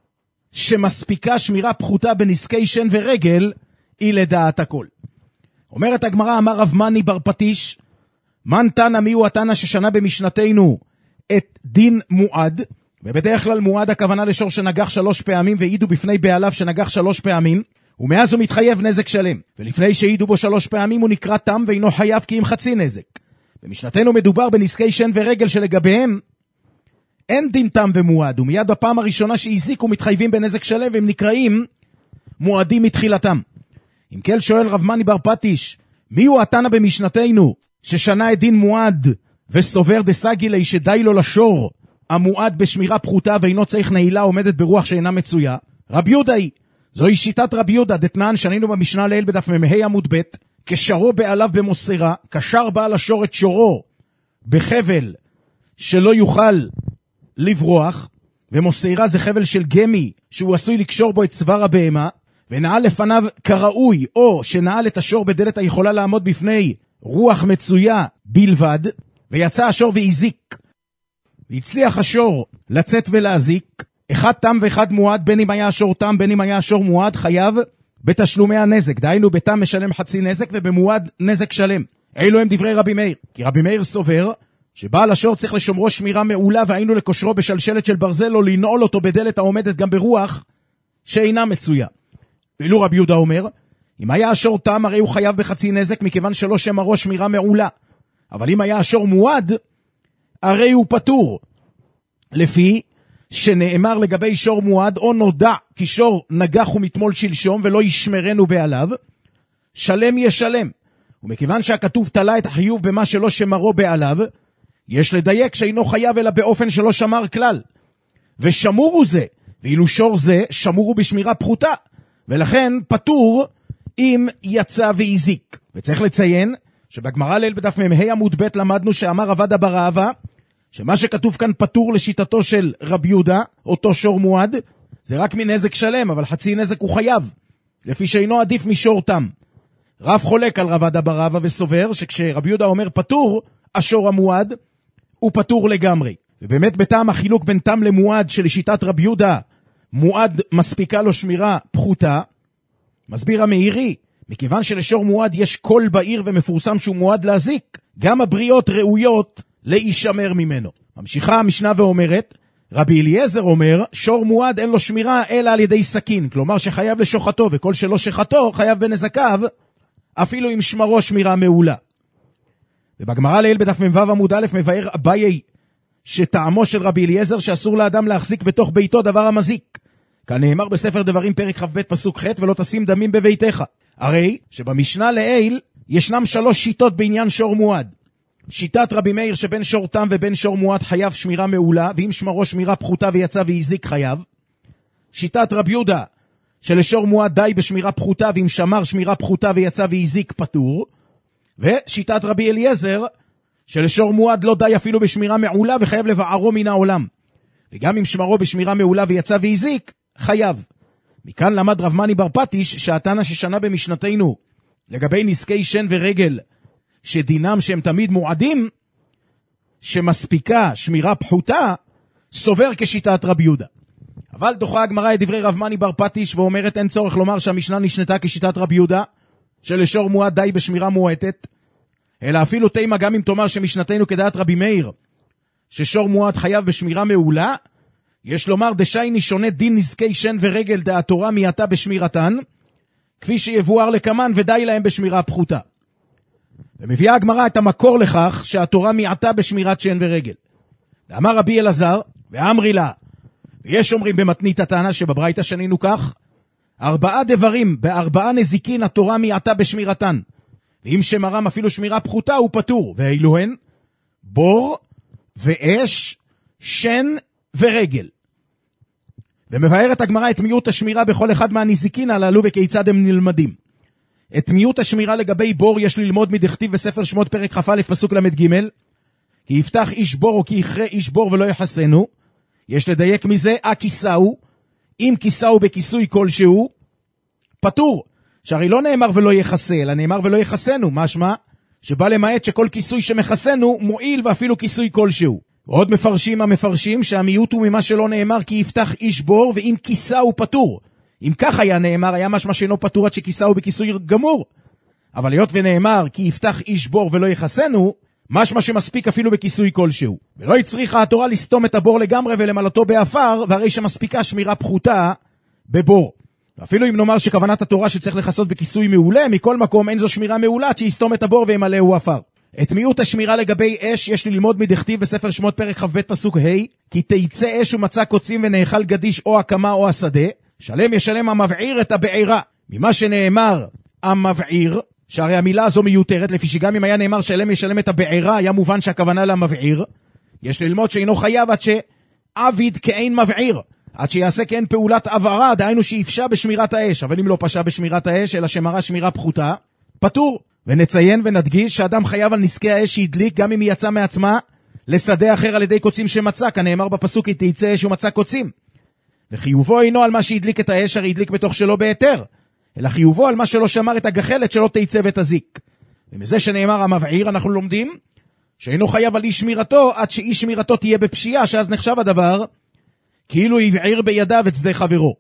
שמספיקה שמירה פחותה בנזקי שן ורגל היא לדעת הכל. אומרת הגמרא, אמר רב מני בר פטיש, מן תנא מיהו התנא ששנה במשנתנו את דין מועד, ובדרך כלל מועד הכוונה לשור שנגח 3 פעמים והעידו בפני בעליו שנגח 3 פעמים, ומאז הוא מתחייב נזק שלם, ולפני שהעידו בו 3 פעמים הוא נקרא תם ואינו חייב כי עם חצי נזק. במשנתנו מדובר בנזקי שן ורגל שלגביהם אין דין תם ומועד, ומיד בפעם הראשונה שהזיקו מתחייבים בנזק שלם והם נקראים מועדים מתחילתם. אם כן שואל רב מני בר פטיש, מי הוא התנא במשנתנו ששנה את דין מועד וסובר דסגילי שדי לו לשור המועד בשמירה פחותה ואינו צריך נעילה עומדת ברוח שאינה מצויה? רב יהודה היא. זוהי שיטת רב יהודה דתנן שנינו במשנה לעיל בדף מ"ה עמוד ב', כשרו בעליו במוסרה, קשר בעל השור את שורו בחבל שלא יוכל לברוח, ומוסרה זה חבל של גמי שהוא עשוי לקשור בו את צוואר הבהמה, ונעל לפניו כראוי, או שנעל את השור בדלת היכולה לעמוד בפני רוח מצויה בלבד, ויצא השור והזיק, והצליח השור לצאת ולהזיק, אחד תם ואחד מועד, בין אם היה השור תם בין אם היה השור מועד, חייב בתשלומי הנזק, דהיינו בתם משלם חצי נזק ובמועד נזק שלם. אלו הם דברי רבי מאיר, כי רבי מאיר סובר שבעל השור צריך לשומרו שמירה מעולה, והיינו לקושרו בשלשלת של ברזל או לנעול אותו בדלת העומדת גם ברוח שאינה מצויה. ואילו רבי יהודה אומר, אם היה השור תם הרי הוא חייב בחצי נזק מכיוון שלא שמרו שמירה מעולה, אבל אם היה השור מועד הרי הוא פטור. לפי שנאמר לגבי שור מועד, או נודע כי שור נגח ומתמול שלשום ולא ישמרנו בעליו, שלם ישלם. ומכיוון שהכתוב תלה את החיוב במה שלא שמרו בעליו, יש לדייק שאינו חייב אלא באופן שלא שמר כלל. ושמור הוא זה, ואילו שור זה שמור הוא בשמירה פחותה, ולכן פטור אם יצא והזיק. וצריך לציין שבגמרא ליל בדף מ"ה עמוד ב' למדנו שאמר עבד אבר אהבה, שמה שכתוב כאן פטור לשיטתו של רבי יהודה, אותו שור מועד, זה רק מנזק שלם, אבל חצי נזק הוא חייב, לפי שאינו עדיף משור תם. רב חולק על רבד אבר אהבה וסובר שכשרבי יהודה אומר פטור, השור המועד הוא פטור לגמרי. ובאמת בטעם החילוק בין תם למועד שלשיטת רבי יהודה, מועד מספיקה לו שמירה פחותה, מסביר המאירי, מכיוון שלשור מועד יש קול בעיר ומפורסם שהוא מועד להזיק, גם הבריות ראויות להישמר ממנו. ממשיכה המשנה ואומרת, רבי אליעזר אומר, שור מועד אין לו שמירה אלא על ידי סכין, כלומר שחייב לשוחתו, וכל שלא שחתו חייב בנזקיו, אפילו אם שמרו שמירה מעולה. ובגמרא ליל בדף מ"ו עמוד א' מבאר אביי שטעמו של רבי אליעזר שאסור לאדם להחזיק בתוך ביתו דבר המזיק. כאן נאמר בספר דברים פרק כ"ב פסוק ח' ולא תשים דמים בביתך. הרי שבמשנה לעיל ישנם 3 שיטות בעניין שור מועד. שיטת רבי מאיר שבין שור תם ובין שור מועד חייב שמירה מעולה, ואם שמרו שמירה פחותה ויצא והזיק חייב. שיטת רבי יהודה שלשור מועד די בשמירה פחותה, ואם שמר שמירה פחותה ויצא והזיק פטור. ושיטת רבי אליעזר שלשור מועד לא די אפילו בשמירה מעולה וחייב לבערו מן העולם, וגם אם שמרו בשמירה מעולה ויצא והזיק חייב. מכאן למד רב מני בר פטיש שהתנא ששנה במשנתנו לגבי נזקי שן ורגל שדינם שהם תמיד מועדים, שמספיקה שמירה פחותה, סובר כשיטת רבי יהודה. אבל דוחה הגמרא את דברי רב מני בר פטיש ואומרת אין צורך לומר שהמשנה נשנתה כשיטת רבי יהודה שלשור מועד די בשמירה מועטת, אלא אפילו תימה גם אם תאמר שמשנתנו כדעת רבי מאיר ששור מועד חייב בשמירה מעולה, יש לומר דשייני שונה דין נזקי שן ורגל דהתורה מייתה בשמירתן, כפי שיבואר לקמן ודי להם בשמירה פחותה. ומביאה הגמרא את המקור לכך שהתורה מייתה בשמירת שן ורגל. ואמר רבי אלעזר ואמרי לה, ויש אומרים במתנית התנא שבברייתא שנינו כך, 4 דברים ב4 נזיקין התורה מייתה בשמירתן, ואם שמרם אפילו שמירה פחותה הוא פטור, ואילו הן בור ואש, שן ורגל. ומבארת הגמרא את מיעוט השמירה בכל אחד מהנזיקין הללו וכיצד הם נלמדים. את מיעוט השמירה לגבי בור יש ללמוד מדכתיב בספר שמות פרק כ"א פסוק למ"ג, כי יפתח איש בור או כי יכרה איש בור ולא יחסנו. יש לדייק מזה, כיסאו, אם כיסאו בכיסוי כלשהו, פטור. שהרי לא נאמר ולא יחסה, אלא נאמר ולא יחסנו, משמע שבא למעט שכל כיסוי שמחסנו מועיל ואפילו כיסוי כלשהו. ועוד מפרשים המפרשים שהמיעוט הוא ממה שלא נאמר כי יפתח איש בור, ואם כיסאו פטור. אם כך היה נאמר, היה משמע שאינו פטור עד שכיסאו בכיסוי גמור. אבל היות ונאמר כי יפתח איש בור ולא יחסנו, משמע שמספיק אפילו בכיסוי כלשהו. ולא הצריכה התורה לסתום את הבור לגמרי ולמלאתו באפר, והרי שמספיקה שמירה פחותה בבור. ואפילו אם נאמר שכוונת התורה שצריך לחסות בכיסוי מעולה, מכל מקום אין זו שמירה מעולה שיסתום את הבור וימלאהו אפר. את מיעוט השמירה לגבי אש יש ללמוד מדכתיב בספר שמות פרק כ"ב פסוק ה', כי תיצא אש ומצא קוצים ונאכל גדיש או הקמה או השדה, שלם ישלם המבעיר את הבעירה. ממה שנאמר המבעיר, שהרי המילה הזו מיותרת, לפי שגם אם היה נאמר שלם ישלם את הבעירה, היה מובן שהכוונה למבעיר. יש ללמוד שאינו חייב עד שעביד כאין מבעיר, עד שיעשה כאין פעולת עברה, דהיינו שיפשע בשמירת האש. אבל אם לא פשע בשמירת האש, אלא שמרה שמירה פחותה, פטור. ונציין ונדגיש שאדם חייב על נזקי האש שהדליק, גם אם היא יצא מעצמה, לשדה אחר על ידי קוצים שמצא, כנאמר בפסוק, כי תיצא אש ומצא קוצים. וחיובו אינו על מה שהדליק את האש, הרי הדליק בתוך שלו בהיתר, אלא חיובו על מה שלא שמר את הגחלת שלא תיצא ותזיק. ומזה שנאמר המבעיר אנחנו לומדים שאינו חייב על איש שמירתו עד שאיש שמירתו תהיה בפשיעה, שאז נחשב הדבר כאילו הבעיר בידיו את שדה חברו.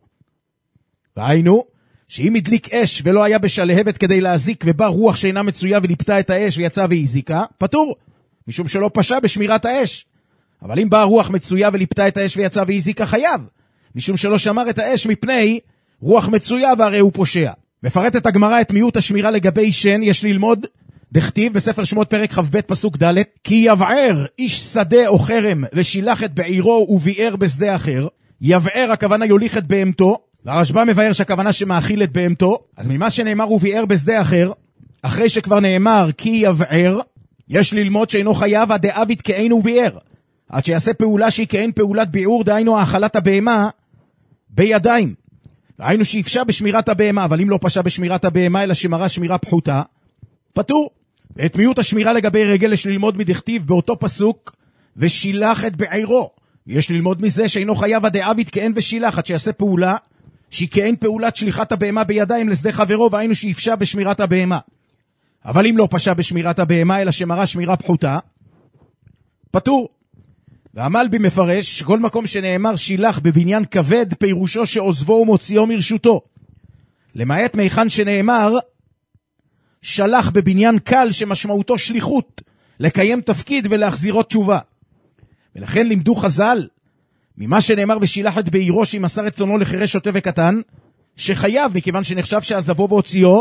והיינו שאם הדליק אש ולא היה בשלהבת כדי להזיק, ובא רוח שאינה מצויה וליפתה את האש ויצא והזיקה, פטור, משום שלא פשע בשמירת האש. אבל אם באה רוח מצויה וליפתה את האש ויצא והזיקה, חייב, משום שלא שמר את האש מפני רוח מצויה והרי הוא פושע. מפרטת הגמרא את מיעוט השמירה לגבי שן, יש ללמוד דכתיב בספר שמות פרק כ"ב פסוק ד' כי יבער איש שדה או חרם ושילח את בעירו וביער בשדה אחר. יבער הכוונה יוליך את בהמתו, והרשב"א מבאר שהכוונה שמאכיל את בהמתו. אז ממה שנאמר וביער בשדה אחר, אחרי שכבר נאמר כי יבער, יש ללמוד שאינו חייב עד דאביד כאין וביער, עד שיעשה פעולה שהיא כאין פעולת ביעור, דהיינו האכלת הבהמה בידיים. ראינו שאפשר בשמירת הבהמה, אבל אם לא פשע בשמירת הבהמה אלא שמרה שמירה פחותה, פטור. ואת מיעוט השמירה לגבי רגל יש ללמוד מדכתיב באותו פסוק ושילח את בעירו. יש ללמוד מזה שאינו חייב עד דאביד כאין ושילח, עד שיעשה פעולה שהיא כאין פעולת שליחת הבהמה בידיים לשדה חברו, והיינו שאפשר בשמירת הבהמה. אבל אם לא פשע בשמירת הבהמה אלא שמרה שמירה פחותה, פטור. והמלבי מפרש שכל מקום שנאמר שילח בבניין כבד פירושו שעוזבו ומוציאו מרשותו, למעט מיכן שנאמר שלח בבניין קל שמשמעותו שליחות, לקיים תפקיד ולהחזירו תשובה. ולכן לימדו חז"ל ממה שנאמר ושילח את בעירו שימסר את צונו לחירש שוטה וקטן, שחייב מכיוון שנחשב שעזבו והוציאו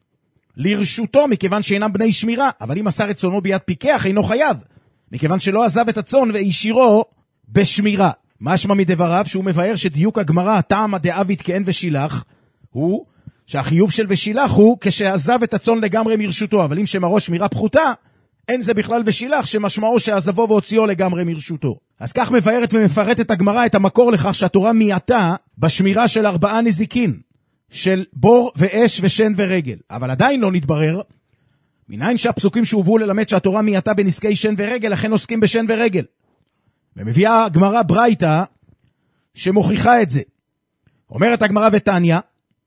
לרשותו מכיוון שאינם בני שמירה, אבל אם מסר את צונו ביד פיקח אינו חייב מכיוון שלא עזב את הצאן והשאירו בשמירה. משמע מדבריו שהוא מבאר שדיוק הגמרא טעמא דאביד כאין ושילח הוא שהחיוב של ושילח הוא כשעזב את הצאן לגמרי מרשותו, אבל אם שמרו שמירה פחותה אין זה בכלל ושילח שמשמעו שעזבו והוציאו לגמרי מרשותו. אז כך מבארת ומפרטת הגמרא את המקור לכך שהתורה מייתה בשמירה של 4 נזיקין של בור ואש ושן ורגל. אבל עדיין לא נתברר מניין שהפסוקים שהובאו ללמד שהתורה מייתה בנזקי שן ורגל לכן עוסקים בשן ורגל. ומביאה הגמרא ברייתא שמוכיחה את זה. אומרת הגמרא ותניא,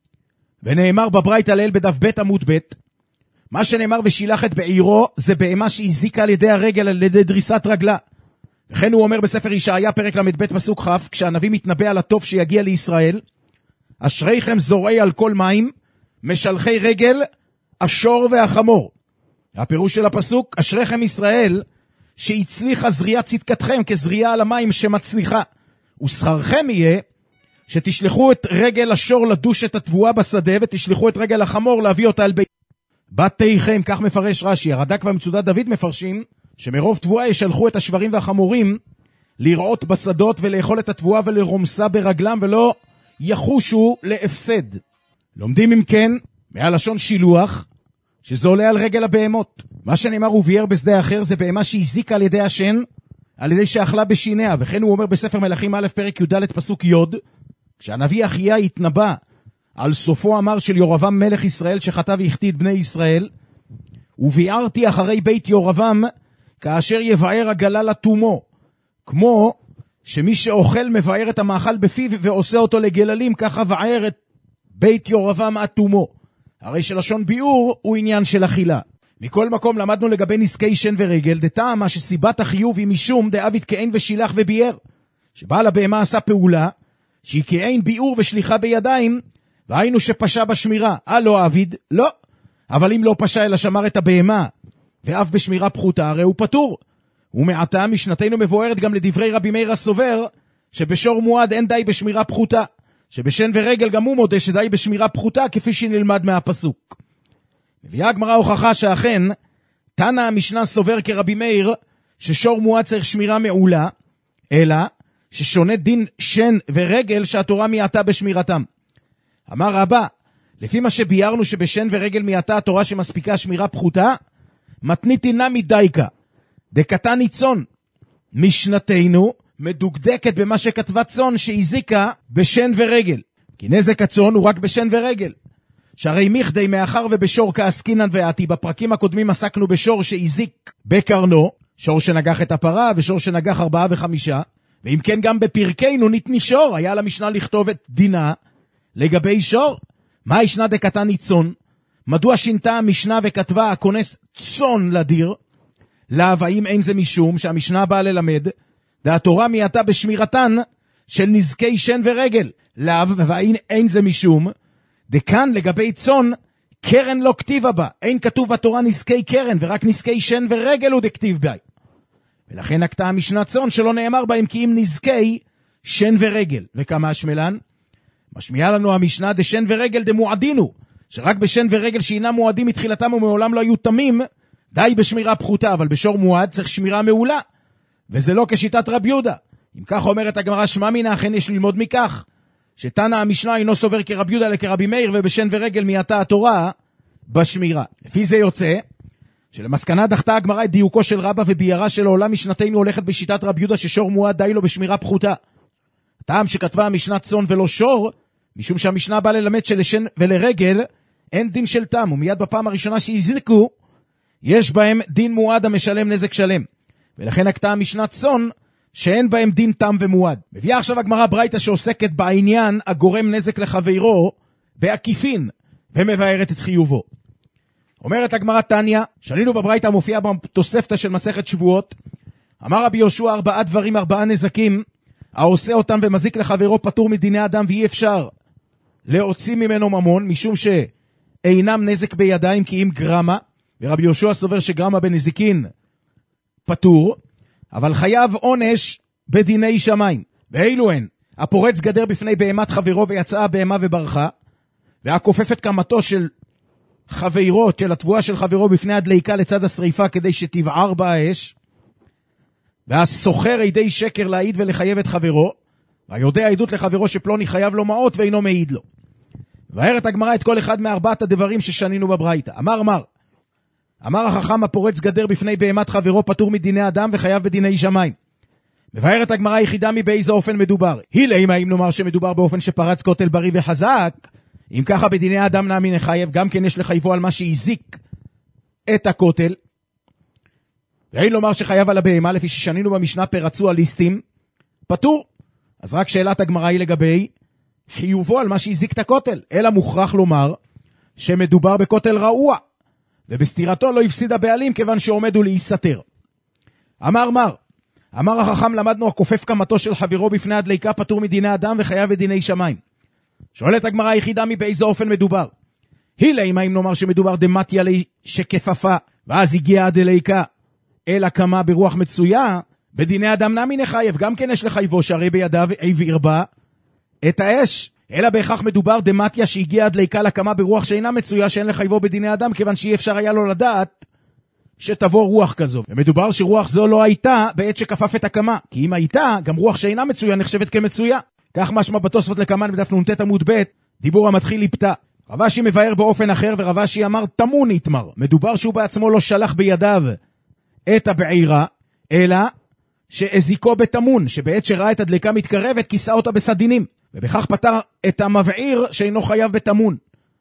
ונאמר בברייתא לעיל בדף ב' עמוד ב', מה שנאמר ושילח את בעירו זה בהמה שהזיקה על ידי הרגל על ידי דריסת רגלה. וכן הוא אומר בספר ישעיה פרק ל"ב פסוק כ', כשהנביא מתנבא על הטוב שיגיע לישראל, אשריכם זורעי על כל מים, משלחי רגל, השור והחמור. הפירוש של הפסוק, אשריכם ישראל שהצליחה זריעת צדקתכם כזריעה על המים שמצליחה, ושכרכם יהיה שתשלחו את רגל השור לדוש את התבואה בשדה, ותשלחו את רגל החמור להביא אותה על בתיכם. כך מפרש רש"י. הרד"ק והמצודת דוד מפרשים שמרוב תבואה ישלחו את השברים והחמורים לרעות בשדות ולאכול את התבואה ולרומסה ברגלם ולא יחושו להפסד. לומדים אם כן מהלשון שילוח שזה עולה על רגל הבהמות. מה שנאמר וביער בשדה אחר זה בהמה שהזיקה על ידי השן על ידי שאכלה בשיניה. וכן הוא אומר בספר מלכים א' פרק י"ד פסוק י', כשהנביא אחיה התנבא על סופו אמר של ירבעם מלך ישראל שחטא והחטיא את בני ישראל, וביערתי אחרי בית ירבעם כאשר יבער הגלה לתומו. כמו שמי שאוכל מבער את המאכל בפיו ועושה אותו לגללים, ככה בער את בית ירבעם עד תומו. הרי שלשון ביעור הוא עניין של אכילה. מכל מקום למדנו לגבי נזקי שן ורגל, דטעמה שסיבת החיוב היא משום דאביד כאין ושילח וביער, שבעל הבהמה עשה פעולה שהיא כאין ביעור ושליחה בידיים, והיינו שפשע בשמירה. לא אביד? לא. אבל אם לא פשע אלא שמר את הבהמה ואף בשמירה פחותה, הרי הוא פטור. ומעתה משנתנו מבוארת גם לדברי רבי מאיר הסובר שבשור מועד אין די בשמירה פחותה, שבשן ורגל גם הוא מודה שדי בשמירה פחותה כפי שנלמד מהפסוק. מביאה הגמרא הוכחה שאכן תנא המשנה סובר כרבי מאיר ששור מועד צריך שמירה מעולה, אלא ששונה דין שן ורגל שהתורה מייתה בשמירתם. אמר רבא, לפי מה שביארנו שבשן ורגל מייתה התורה שמספיקה שמירה פחותה, מתניתי נמי דייקה דקתני צאן. משנתנו מדוקדקת במה שכתבה צאן שהזיקה בשן ורגל, כי נזק הצאן הוא רק בשן ורגל. שהרי מכדי מאחר ובשור כעסקינן ועתי, בפרקים הקודמים עסקנו בשור שהזיק בקרנו, שור שנגח את הפרה ושור שנגח 4 ו5, ואם כן גם בפרקנו ניתני שור, היה למשנה לכתוב את דינה לגבי שור. מה ישנה דקתני צאן? מדוע שינתה המשנה וכתבה הכונס צאן לדיר? האם אין זה משום שהמשנה באה ללמד והתורה מייתה בשמירתן של נזקי שן ורגל? והאם אין זה משום דכאן לגבי צאן קרן לא כתיבה בה, אין כתוב בתורה נזקי קרן ורק נזקי שן ורגל הוא דכתיב בה, ולכן נקטה המשנה צאן שלא נאמר בהם כי אם נזקי שן ורגל. וכמה השמלן? משמיעה לנו המשנה דשן ורגל דמועדינו, שרק בשן ורגל שאינם מועדים מתחילתם ומעולם לא היו תמים, די בשמירה פחותה, אבל בשור מועד צריך שמירה מעולה. וזה לא כשיטת רב יהודה. אם כך אומרת הגמרא, שמע מינא, אכן יש ללמוד מכך, שתנא המשנה אינו סובר כרב יהודה לכרבי מאיר, ובשן ורגל מייתה התורה בשמירה. לפי זה יוצא, שלמסקנה דחתה הגמרא את דיוקו של רבא וביירה של העולם משנתנו הולכת בשיטת רב יהודה ששור מועד די לו בשמירה פחותה. הטעם שכתבה המשנה צאן ולא שור, משום שהמשנה באה ללמד שלשן ולרגל אין דין של תם, ומיד בפעם הראשונה שהזיקו, יש בהם דין מועד המשלם נזק שלם. ולכן הקטעה המשנה צאן שאין בהם דין תם ומועד. מביאה עכשיו הגמרא ברייתא שעוסקת בעניין הגורם נזק לחברו בעקיפין, ומבארת את חיובו. אומרת הגמרא תניא, שנינו בברייתא מופיע בתוספתא של מסכת שבועות, אמר רבי יהושע 4 דברים 4 נזקים, העושה אותם ומזיק לחברו פטור מדיני אדם, ואי אפשר להוציא ממנו ממון, משום שאינם נזק בידיים כי אם גרמה, ורבי יהושע סובר שגרמה בנזיקין פטור, אבל חייב עונש בדיני שמיים. ואילו הן, הפורץ גדר בפני בהמת חברו ויצאה בהמה וברחה, והכופפת קמתו של חברו, של התבואה של חברו בפני הדליקה לצד השריפה כדי שתבער בה האש, והסוחר עדי שקר להעיד ולחייב את חברו, והיודע עדות לחברו שפלוני חייב לו מעות ואינו מעיד לו. והערת הגמרא את כל אחד מ4 הדברים ששנינו בברייתא. אמר החכם הפורץ גדר בפני בהמת חברו פטור מדיני אדם וחייב בדיני שמיים. מבארת הגמרא היחידה מבאיזה אופן מדובר. הילה, אם נאמר שמדובר באופן שפרץ כותל בריא וחזק, אם ככה בדיני אדם נאמין לחייב, גם כן יש לחייבו על מה שהזיק את הכותל. ואין לומר שחייב על הבהמה, לפי ששנינו במשנה פרצו הליסטים, פטור. אז רק שאלת הגמרא היא לגבי חיובו על מה שהזיק את הכותל. אלא מוכרח לומר שמדובר בכותל רעוע, ובסתירתו לא הפסיד הבעלים כיוון שעומד הוא להיסתר. אמר החכם למדנו הכופף קמתו של חברו בפני הדליקה פטור מדיני אדם וחייב בדיני שמיים. שואלת הגמרא היחידה מבאיזה אופן מדובר. הילה, אם נאמר שמדובר דמתיה לי שכפפה, ואז הגיעה הדליקה אל הקמה ברוח מצויה, בדיני אדם נאמין לחייב, גם כן יש לחייבו שהרי בידיו העביר בה את האש. אלא בהכרח מדובר דמתיה שהגיעה הדליקה לקמה ברוח שאינה מצויה, שאין לחייבו בדיני אדם, כיוון שאי אפשר היה לו לדעת שתבוא רוח כזו. ומדובר שרוח זו לא הייתה בעת שכפף את הקמה, כי אם הייתה, גם רוח שאינה מצויה נחשבת כמצויה. כך משמע בתוספות לקמן בדף נ"ט עמוד ב', דיבור המתחיל ליפתה. רבשי מבאר באופן אחר, ורבשי אמר תמון יתמר. מדובר שהוא בעצמו לא שלח בידיו את הבעירה, אלא שהזיקו בתמון, שבעת שראה את הדליקה מתקרבת כיסה אותה בסדינים, ובכך פתר את המבעיר שאינו חייב בתמון.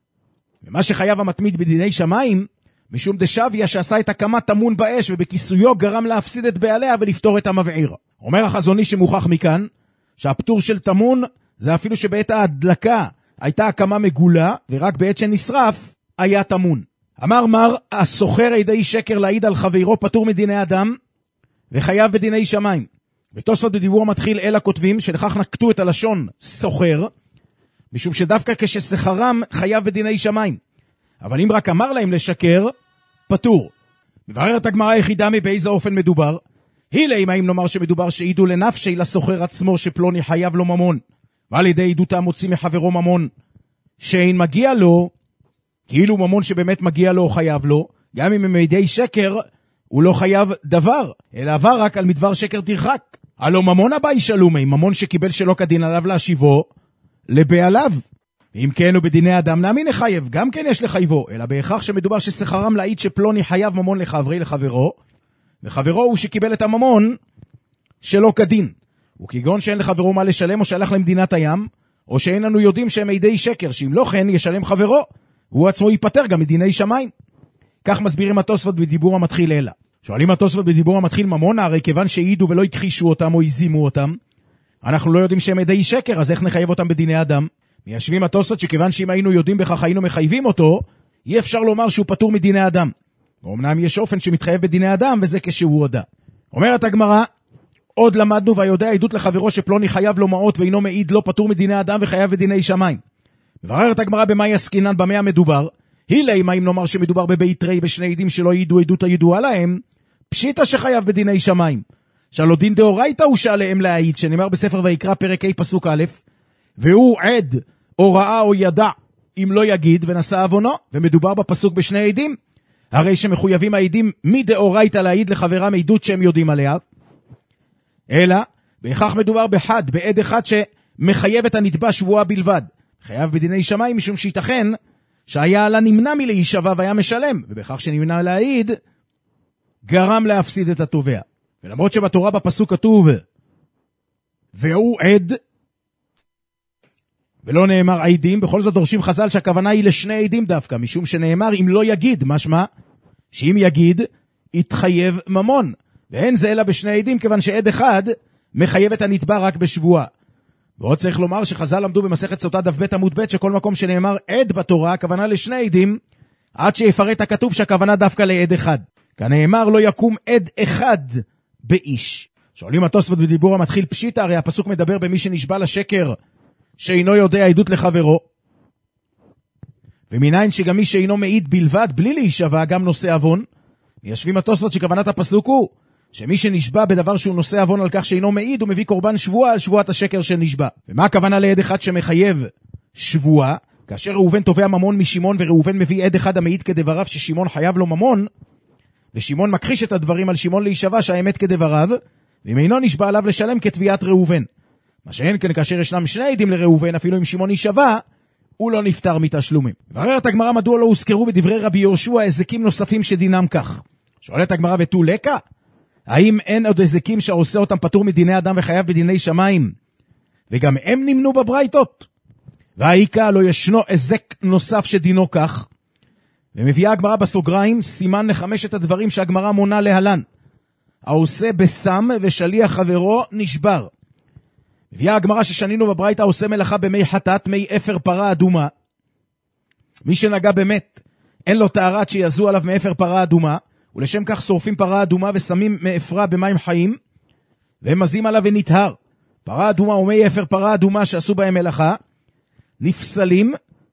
ומה שחייב המתמיד בדיני שמיים, משום דשביה שעשה את הקמה תמון באש, ובכיסויו גרם להפסיד את בעליה ולפתור את המבעיר. אומר החזוני שמוכח מכאן, שהפטור של תמון זה אפילו שבעת ההדלקה הייתה הקמה מגולה, ורק בעת שנשרף היה תמון. אמר מר, הסוחר עדי שקר להעיד על חברו פטור מדיני אדם, וחייב בדיני שמיים. בתוספות בדיבור מתחיל אל הכותבים, שלכך נקטו את הלשון סוחר, משום שדווקא כשסחרם חייב בדיני שמיים. אבל אם רק אמר להם לשקר, פטור. מבררת הגמרא היחידה מבאיזה אופן מדובר. הילה, אם נאמר שמדובר שעידו לנפשי לסוחר עצמו שפלוני חייב לו ממון, ועל ידי עדותם מוציא מחברו ממון שאין מגיע לו, כאילו ממון שבאמת מגיע לו או חייב לו, גם אם הם ידי שקר, הוא לא חייב דבר, אלא עבר רק על מדבר שקר תרחק. הלא ממון הבא ישלומי, ממון שקיבל שלא כדין עליו להשיבו לבעליו. אם כן הוא בדיני אדם נאמין לחייב, גם כן יש לחייבו, אלא בהכרח שמדובר שסחרם להעיד שפלוני חייב ממון לחברו, וחברו הוא שקיבל את הממון שלא כדין. וכגון שאין לחברו מה לשלם או שהלך למדינת הים, או שאין לנו יודעים שהם עדי שקר, שאם לא כן ישלם חברו, הוא עצמו ייפטר גם מדיני שמיים. כך מסבירים התוספות בדיבור המתחיל אלא. שואלים התוספות בדיבור המתחיל ממון, הרי כיוון שהעידו ולא הכחישו אותם או הזימו אותם, אנחנו לא יודעים שהם עדי שקר, אז איך נחייב אותם בדיני אדם? מיישבים התוספות שכיוון שאם היינו יודעים בכך היינו מחייבים אותו, אי אפשר לומר שהוא פטור מדיני אדם. ואומנם יש אופן שמתחייב בדיני אדם, וזה כשהוא הודע. אומרת הגמרא, עוד למדנו והיודע עדות לחברו שפלוני חייב לו מעות ואינו מעיד לא פטור מדיני אדם וחייב בדיני שמיים. מבררת הגמרא במה יסקינן במה המדובר. הילה, אם נאמר שמדובר בבית רי בשני עדים שלא ידעו עדות הידועה להם, פשיטה שחייב בדיני שמיים. שלא דין דאורייתא הוא שעליהם להעיד, שנאמר בספר ויקרא פרק ה' פסוק א', והוא עד או ראה או ידע אם לא יגיד ונשא עוונו, ומדובר בפסוק בשני עדים. הרי שמחויבים העדים מדאורייתא להעיד לחברם עדות שהם יודעים עליה, אלא בהכרח מדובר בעד אחד שמחייב את הנתבע שבועה בלבד. חייב בדיני שמיים משום שייתכן שהיה עלה נמנע מלהישבע והיה משלם, ובכך שנמנע להעיד גרם להפסיד את התובע. ולמרות שבתורה בפסוק כתוב והוא עד ולא נאמר עדים, בכל זאת דורשים חז"ל שהכוונה היא לשני עדים דווקא, משום שנאמר אם לא יגיד, משמע שאם יגיד יתחייב ממון, ואין זה אלא בשני עדים, כיוון שעד אחד מחייב את הנתבע רק בשבועה. ועוד צריך לומר שחז"ל למדו במסכת סוטה דף ב' עמוד ב' שכל מקום שנאמר עד בתורה, הכוונה לשני עדים, עד שיפרט הכתוב שהכוונה דווקא לעד אחד. כנאמר לא יקום עד אחד באיש. שואלים התוספות בדיבור המתחיל פשיטה, הרי הפסוק מדבר במי שנשבע לשקר שאינו יודע עדות לחברו, ומניין שגם מי שאינו מעיד בלבד בלי להישבע גם נושא אבון. מיישבים התוספות שכוונת הפסוק הוא שמי שנשבע בדבר שהוא נושא אבון על כך שאינו מעיד, הוא מביא קורבן שבועה על שבועת השקר שנשבע. ומה הכוונה לעד אחד שמחייב שבועה? כאשר ראובן תובע ממון משמעון וראובן מביא עד אחד המעיד כדבריו ששמעון חייב לו ממון, ושמעון מכחיש את הדברים על שמעון להישבע שהאמת כדבריו, ואם אינו נשבע עליו לשלם כתביעת ראובן. מה שאין כן כאשר ישנם שני עדים לראובן, אפילו אם שמעון יישבע, הוא לא נפטר מתשלומים. בררת הגמרא מדוע לא הוזכרו בדברי רבי יהושע הזקים נוספים שדינם כך. שואלת הגמרא ותו לקה? האם אין עוד הזקים שעושה אותם פטור מדיני אדם וחייב בדיני שמיים? וגם הם נמנו בברייתות? והאיקה לא ישנו הזק נוסף שדינו כך? ומביאה הגמרא בסוגריים סימן לחמשת הדברים שהגמרא מונה להלן. העושה בסם ושליח חברו נשבר. מביאה הגמרא ששנינו בברייתא עושה מלאכה במי חטאת, מי אפר פרה אדומה. מי שנגע באמת, אין לו טהרת שיזו עליו מאפר פרה אדומה, ולשם כך שורפים פרה אדומה ושמים מאפרה במים חיים, והם מזים עליו ונטהר. פרה אדומה ומי אפר פרה אדומה שעשו בהם מלאכה, נפסלים,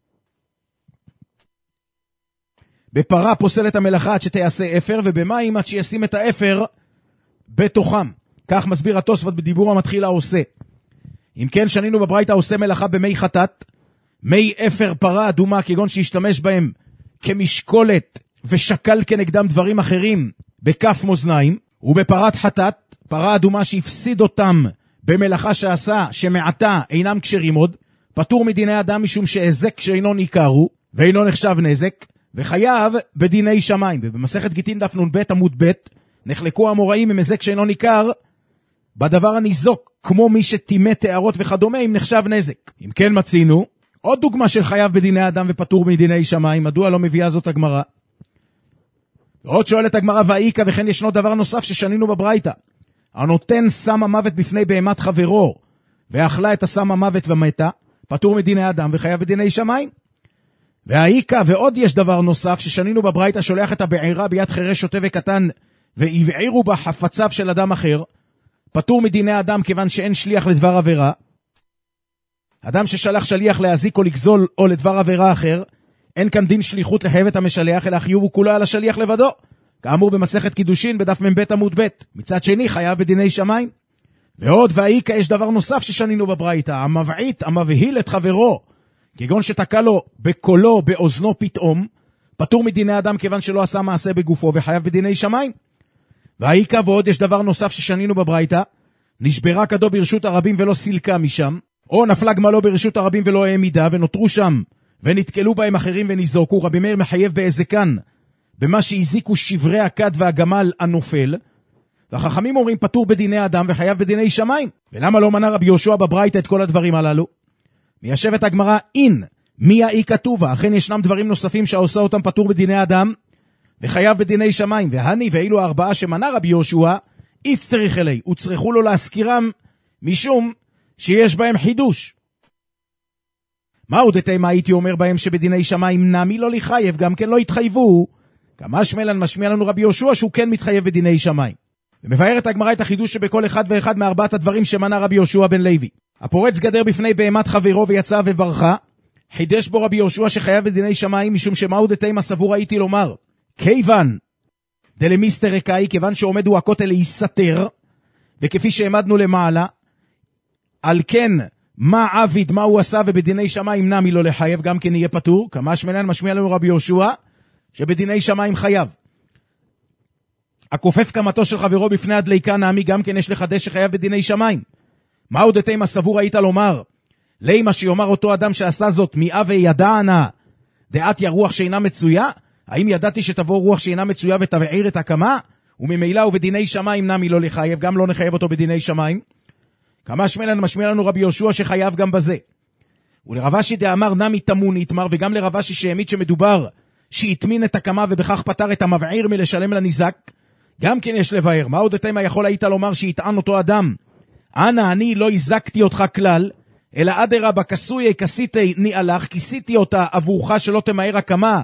בפרה פוסלת המלאכה עד שתעשה אפר, ובמים עד שישים את האפר בתוכם. כך מסביר התוספות בדיבור המתחיל העושה. אם כן, שנינו בברייתא עושה מלאכה במי חטאת, מי אפר פרה אדומה כגון שהשתמש בהם כמשקולת ושקל כנגדם דברים אחרים בכף מאזניים, ובפרת חטאת, פרה אדומה שהפסיד אותם במלאכה שעשה שמעתה אינם כשרים עוד, פטור מדיני אדם משום שהזק שאינו ניכרו ואינו נחשב נזק, וחייב בדיני שמיים. ובמסכת גיטין דף נ"ב עמוד ב' נחלקו המוראים עם הזק שאינו ניכר בדבר הניזוק, כמו מי שטימא טהרות וכדומה, אם נחשב נזק. אם כן מצינו עוד דוגמה של חייב בדיני אדם ופטור מדיני שמיים. מדוע לא מביאה זאת הגמרא? ועוד שואלת הגמרא והאיקה, וכן ישנו דבר נוסף ששנינו בברייתא. הנותן סם המוות בפני בהמת חברו ואכלה את הסם המוות ומתה, פטור מדיני אדם וחייב בדיני שמיים. והאיקה, ועוד יש דבר נוסף ששנינו בברייתא, שולח את הבעירה ביד חירש שוטה וקטן והבעירו בה חפציו של אדם אחר, פטור מדיני אדם כיוון שאין שליח לדבר עבירה. אדם ששלח שליח להזיק או לגזול או לדבר עבירה אחר, אין כאן דין שליחות לחייב את המשלח, אלא החיוב הוא כולו על השליח לבדו, כאמור במסכת קידושין בדף מ"ב עמוד ב'. מצד שני חייב בדיני שמיים. ועוד והאיקה יש דבר נוסף ששנינו בברייתא, המבעית המבהיל את חברו, כגון שתקע לו בקולו באוזנו פתאום, פטור מדיני אדם כיוון שלא עשה מעשה בגופו וחייב בדיני שמיים. והאיקה ועוד יש דבר נוסף ששנינו בברייתא, נשברה כדו ברשות הרבים ולא סילקה משם, או נפלה גמלו ברשות הרבים ולא העמידה ונותרו שם ונתקלו בהם אחרים וניזוקו. רבי מאיר מחייב בהזקן במה שהזיקו שברי הכד והגמל הנופל, והחכמים אומרים פטור בדיני אדם וחייב בדיני שמיים. ולמה לא מנה רבי יהושע בברייתא את כל הדברים הללו? מיישבת הגמרא אין מי האי כתובה, אכן ישנם דברים נוספים שעושה אותם פטור בדיני אדם וחייב בדיני שמיים. והני ואילו הארבעה שמנה רבי יהושע יצטריך אלי, וצריכו לו להזכירם משום שיש בהם חידוש. מהו דתימה הייתי אומר בהם שבדיני שמיים נמי לא לחייב, גם כן לא התחייבו, כמה משמיע לנו רבי יהושע שהוא כן מתחייב בדיני שמיים. ומבארת הגמרא את החידוש שבכל אחד ואחד מארבעת הדברים שמנה רבי יהושע בן לוי. הפורץ גדר בפני בהמת חברו ויצא וברחה, חידש בו רבי יהושע שחייב בדיני שמיים, משום שמהו דתימה סבור הייתי לומר כיוון דלמיסטר אקאי, כיוון שעומד הוא הכותל להיסתר, וכפי שהעמדנו למעלה, על כן מה עביד מה הוא עשה ובדיני שמיים נמי לא לחייב, גם כן יהיה פטור. כמה משמיע לנו רבי יהושע שבדיני שמיים חייב. הכופף קמתו של חברו בפני הדליקה נעמי גם כן יש לחדש שחייב בדיני שמיים. מה עוד אתם סבור היית לומר? לימה שיאמר אותו אדם שעשה זאת מיעה וידענה דעת ירוח שאינה מצויה? האם ידעתי שתבוא רוח שאינה מצויה ותבעיר את הקמה? וממילא ובדיני שמיים נמי לא לחייב, גם לא נחייב אותו בדיני שמיים. כמה משמיע לנו רבי יהושע שחייב גם בזה. ולרבשי דאמר נמי תמון יתמר, וגם לרבשי שהעמיד שמדובר שהטמין את הקמה ובכך פטר את המבעיר מלשלם לניזק, גם כן יש לבאר. מה עוד אתם יכול היית לומר שיטען אותו אדם? אנא אני לא הזקתי אותך כלל, אלא אדרבה כסויי כסיתי ניעלך, כיסיתי אותה עבורך שלא תמהר הקמה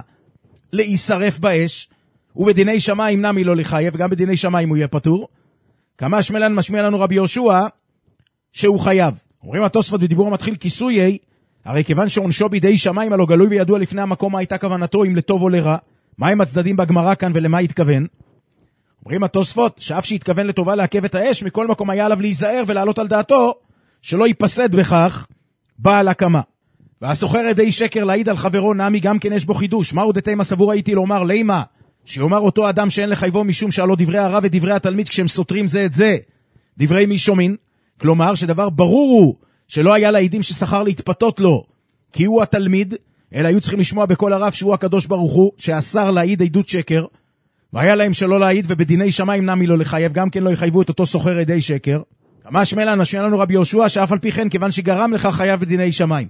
להישרף באש, ובדיני שמיים נמי לא לחייב, גם בדיני שמיים הוא יהיה פטור. כמה משמיע לנו רבי יהושע שהוא חייב. אומרים התוספות בדיבור המתחיל כיסויי, הרי כיוון שעונשו בידי שמיים הלא גלוי וידוע לפני המקום מה הייתה כוונתו, אם לטוב או לרע. מה הם הצדדים בגמרא כאן ולמה התכוון? אומרים התוספות שאף שהתכוון לטובה לעכב את האש, מכל מקום היה עליו להיזהר ולעלות על דעתו שלא ייפסד בכך בעל הקמה. והסוחר עדי שקר להעיד על חברו נמי גם כן יש בו חידוש. מה עוד אתם סבור הייתי לומר? לימה שיאמר אותו אדם שאין לחייבו משום שעלו דברי הרב ודברי התלמיד כשהם סותרים זה את זה דברי מי שומין, כלומר שדבר ברור הוא שלא היה לעידים ששכר להתפתות לו כי הוא התלמיד, אלא היו צריכים לשמוע בכל הרב שהוא הקדוש ברוך הוא שאסר להעיד עדות שקר, והיה להם שלא להעיד, ובדיני שמיים נמי לא לחייב, גם כן לא יחייבו את אותו סוחר עדי שקר. כמה משמיע לנו רבי יהושע שאף על פי כן כיוון שגרם לך חייב בדיני שמיים.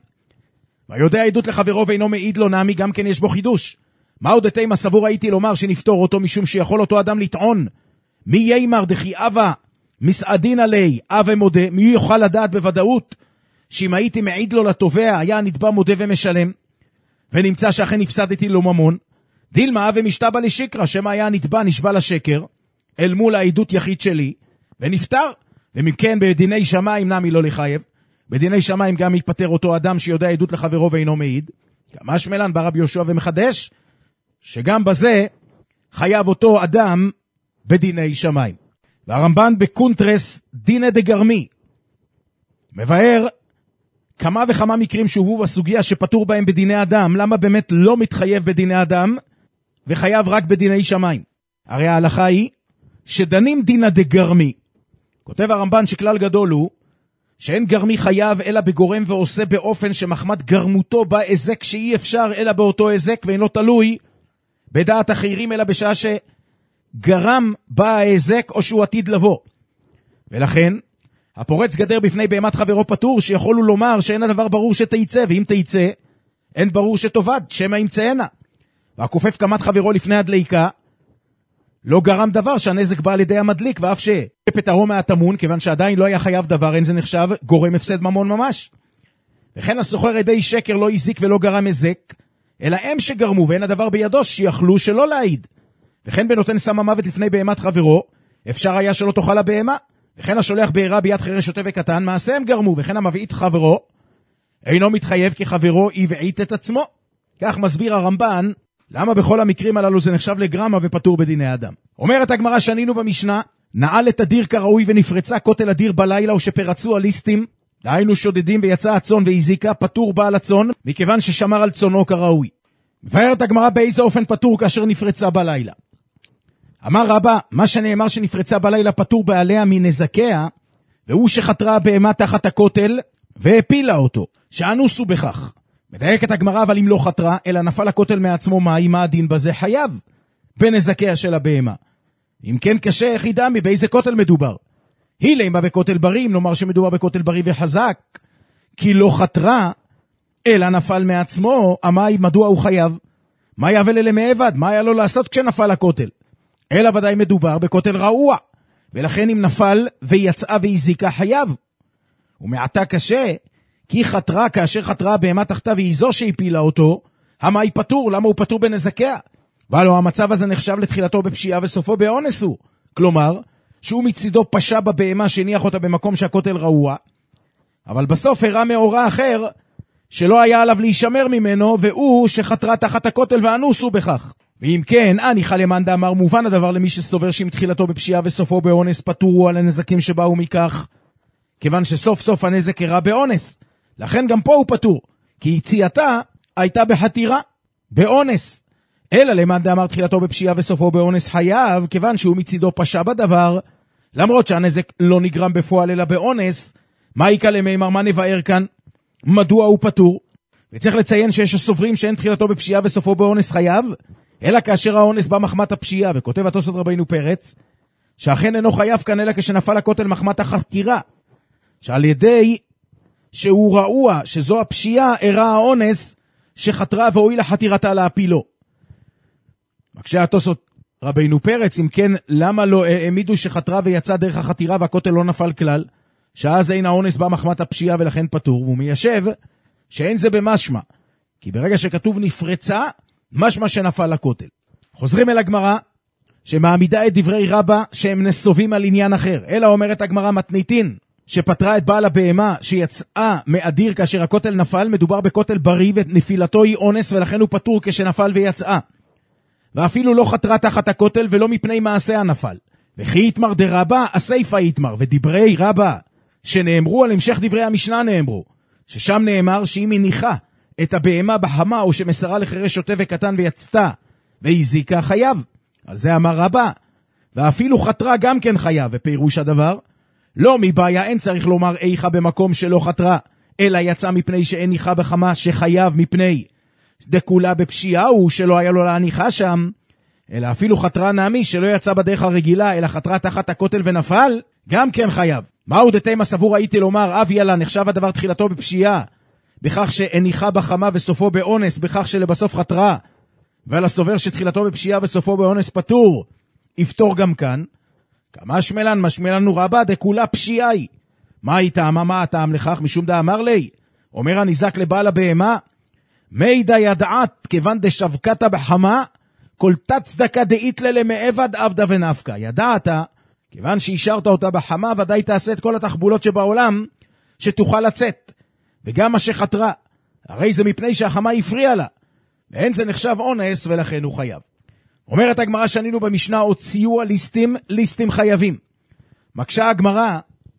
ויודע עדות לחברו ואינו מעיד לו נמי, גם כן יש בו חידוש. מה עוד אתם הסבור הייתי לומר שנפתור אותו משום שיכול אותו אדם לטעון מי יימר דכי אבה מסעדין עלי אבה מודה, מי יוכל לדעת בוודאות שאם הייתי מעיד לו לתובע היה נתבע מודה ומשלם ונמצא שאכן הפסדתי לו ממון, דילמה ומשתבא לשקרא, שמה היה נתבע נשבע לשקר אל מול העדות יחיד שלי ונפטר. ומכן בדיני שמיים נמי לא לחייב, בדיני שמיים גם יתפטר אותו אדם שיודע עדות לחברו ואינו מעיד. כמה שמלן בא רבי יהושע ומחדש שגם בזה חייב אותו אדם בדיני שמיים. והרמב"ן בקונטרס דינא דגרמי מבאר כמה וכמה מקרים שהובאו בסוגיה שפטור בהם בדיני אדם, למה באמת לא מתחייב בדיני אדם וחייב רק בדיני שמיים. הרי ההלכה היא שדנים דינא דגרמי. כותב הרמב"ן שכלל גדול הוא שאין גרמי חייב אלא בגורם ועושה באופן שמחמת גרמותו בא עזק שאי אפשר אלא באותו עזק, ואין לו תלוי בדעת אחרים אלא בשעה שגרם בא העזק או שהוא עתיד לבוא. ולכן הפורץ גדר בפני בהמת חברו פטור, שיכולו לומר שאין הדבר ברור שתייצא, ואם תייצא אין ברור שתובד, שמה ימצאנה. והכופף קמת חברו לפני הדליקה לא גרם דבר שהנזק בא על ידי המדליק, ואף שפטרו מהתמון, כיוון שעדיין לא היה חייב דבר, אין זה נחשב גורם הפסד ממון ממש. וכן הסוחר עדי שקר לא הזיק ולא גרם הזק, אלא הם שגרמו, ואין הדבר בידו שיכלו שלא להעיד. וכן בנותן שם המוות לפני בהמת חברו, אפשר היה שלא תאכל הבהמה. וכן השולח בעירה ביד חרש שוטה וקטן, מעשה הם גרמו, וכן המבעית חברו אינו מתחייב כי חברו יבעית את עצמו. כך מסביר הרמב"ן למה בכל המקרים הללו זה נחשב לגרמה ופטור בדיני אדם. אומרת הגמרא שנינו במשנה, נעל את הדיר כראוי ונפרצה כותל הדיר בלילה, או שפרצו הליסטים, דהיינו שודדים ויצא הצאן והזיקה, פטור בעל הצאן מכיוון ששמר על צאנו כראוי. מבארת הגמרא באיזה אופן פטור כאשר נפרצה בלילה. אמר רבא, מה שנאמר שנפרצה בלילה פטור בעליה מנזקיה, והוא שחתרה בהמה תחת הכותל והפילה אותו, שאנוסו בכך. מדייקת הגמרא, אבל אם לא חתרה אלא נפל הכותל מעצמו, מה הדין בזה? חייב בנזקיה של הבהמה. אם כן קשה יחידה מבאיזה כותל מדובר. היא לימה בכותל בריא, אם נאמר שמדובר בכותל בריא וחזק, כי לא חתרה אלא נפל מעצמו, אמי מדוע הוא חייב? מה יבל אלה מעבד? מה היה לו לעשות כשנפל הכותל? אלא ודאי מדובר בכותל רעוע, ולכן אם נפל ויצאה והזיקה חייב. ומעתה קשה, כי חתרה כאשר חתרה בהמה תחתה והיא זו שהפילה אותו, המאי פטור, למה הוא פטור בנזקיה? ולא המצב הזה נחשב לתחילתו בפשיעה וסופו באונס הוא. כלומר, שהוא מצידו פשע בבהמה שהניח אותה במקום שהכותל רעוע, אבל בסוף הראה מאורע אחר שלא היה עליו להישמר ממנו, והוא שחתרה תחת הכותל ואנוסו בכך. ואם כן, אני למאן דאמר, מובן הדבר למי שסובר שעם תחילתו בפשיעה וסופו באונס פטורו על הנזקים שבאו מכך, כיוון שסוף סוף הנזק הראה באונס. לכן גם פה הוא פטור, כי יציאתה הייתה בחתירה, באונס. אלא למאן דאמר תחילתו בפשיעה וסופו באונס חייב, כיוון שהוא מצידו פשע בדבר, למרות שהנזק לא נגרם בפועל אלא באונס, מה יקה למימר, מה נבאר כאן? מדוע הוא פטור? וצריך לציין שיש הסוברים שאין תחילתו בפשיעה וסופו באונס חייב, אלא כאשר האונס בא מחמת הפשיעה, וכותב התוספות רבינו פרץ, שאכן אינו חייב כאן אלא כשנפל הכותל מחמת החקירה, שעל ידי שהוא ראוע שזו הפשיעה, הראה האונס שחתרה והועילה חתירתה להפילו. מקשה התוספות רבינו פרץ, אם כן, למה לא העמידו שחתרה ויצא דרך החתירה והכותל לא נפל כלל? שאז אין האונס בא מחמת הפשיעה ולכן פטור, והוא מיישב שאין זה במשמע, כי ברגע שכתוב נפרצה, משמע שנפל לכותל. חוזרים אל הגמרא, שמעמידה את דברי רבא שהם נסובים על עניין אחר, אלא אומרת הגמרא מתניתין, שפטרה את בעל הבהמה שיצאה מאדיר כאשר הכותל נפל, מדובר בכותל בריא ונפילתו היא אונס ולכן הוא פטור כשנפל ויצאה. ואפילו לא חתרה תחת הכותל ולא מפני מעשה הנפל. וכי יתמר דרבא, הסייפה יתמר, ודברי רבא שנאמרו על המשך דברי המשנה נאמרו, ששם נאמר שהיא מניחה את הבהמה בחמה או שמסרה לחרש שוטה וקטן ויצתה והזיקה חייב. על זה אמר רבא, ואפילו חתרה גם כן חייב, ופירוש הדבר, לא מבעיה אין צריך לומר איכה במקום שלא חתרה, אלא יצא מפני שאין ניחה בחמה שחייב מפני דקולה בפשיעה הוא שלא היה לו להניחה שם, אלא אפילו חתרה נעמי שלא יצא בדרך הרגילה, אלא חתרה תחת הכותל ונפל, גם כן חייב. מהו דתימה סבור הייתי לומר, אבי לה נחשב הדבר תחילתו בפשיעה, בכך שהניחה בחמה וסופו באונס, בכך שלבסוף חתרה, ועל הסובר שתחילתו בפשיעה וסופו באונס פטור, יפתור גם כאן. כמה שמלן, משמלנו רבה, דקולה פשיעה היא. מה היא טעמה, מה הטעם לכך? משום דאמר לי, אומר הניזק לבעל הבהמה, מידע ידעת, כיוון דשבקת בחמה, כל תצדקה דאית למעבד עבדה ונפקה. ידעת, כיוון שהשארת אותה בחמה, ודאי תעשה את כל התחבולות שבעולם, שתוכל לצאת. וגם מה שחתרה, הרי זה מפני שהחמה הפריעה לה, ואין זה נחשב אונס, ולכן הוא חייב. אומרת הגמרא שנינו במשנה, הוציאו הליסטים, ליסטים חייבים. מקשה הגמרא,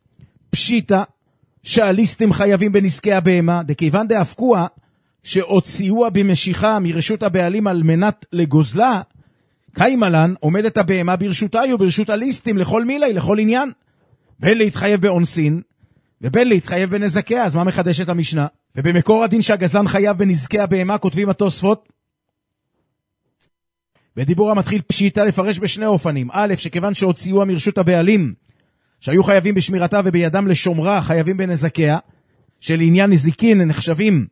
פשיטה, שהליסטים חייבים בנזקי הבהמה, דכיוון דאפקוה, שהוציאוה במשיכה מרשות הבעלים על מנת לגוזלה, קיימלן עומדת הבהמה ברשותה וברשות הליסטים לכל מילי, לכל עניין. בין להתחייב באונסין, ובין להתחייב בנזקיה, אז מה מחדש את המשנה? ובמקור הדין שהגזלן חייב בנזקי הבהמה, כותבים התוספות, בדיבור המתחיל פשיטה לפרש בשני אופנים. א', שכיוון שהוציאוה מרשות הבעלים, שהיו חייבים בשמירתה ובידם לשומרה, חייבים בנזקיה, שלעניין נזיקין נחשבים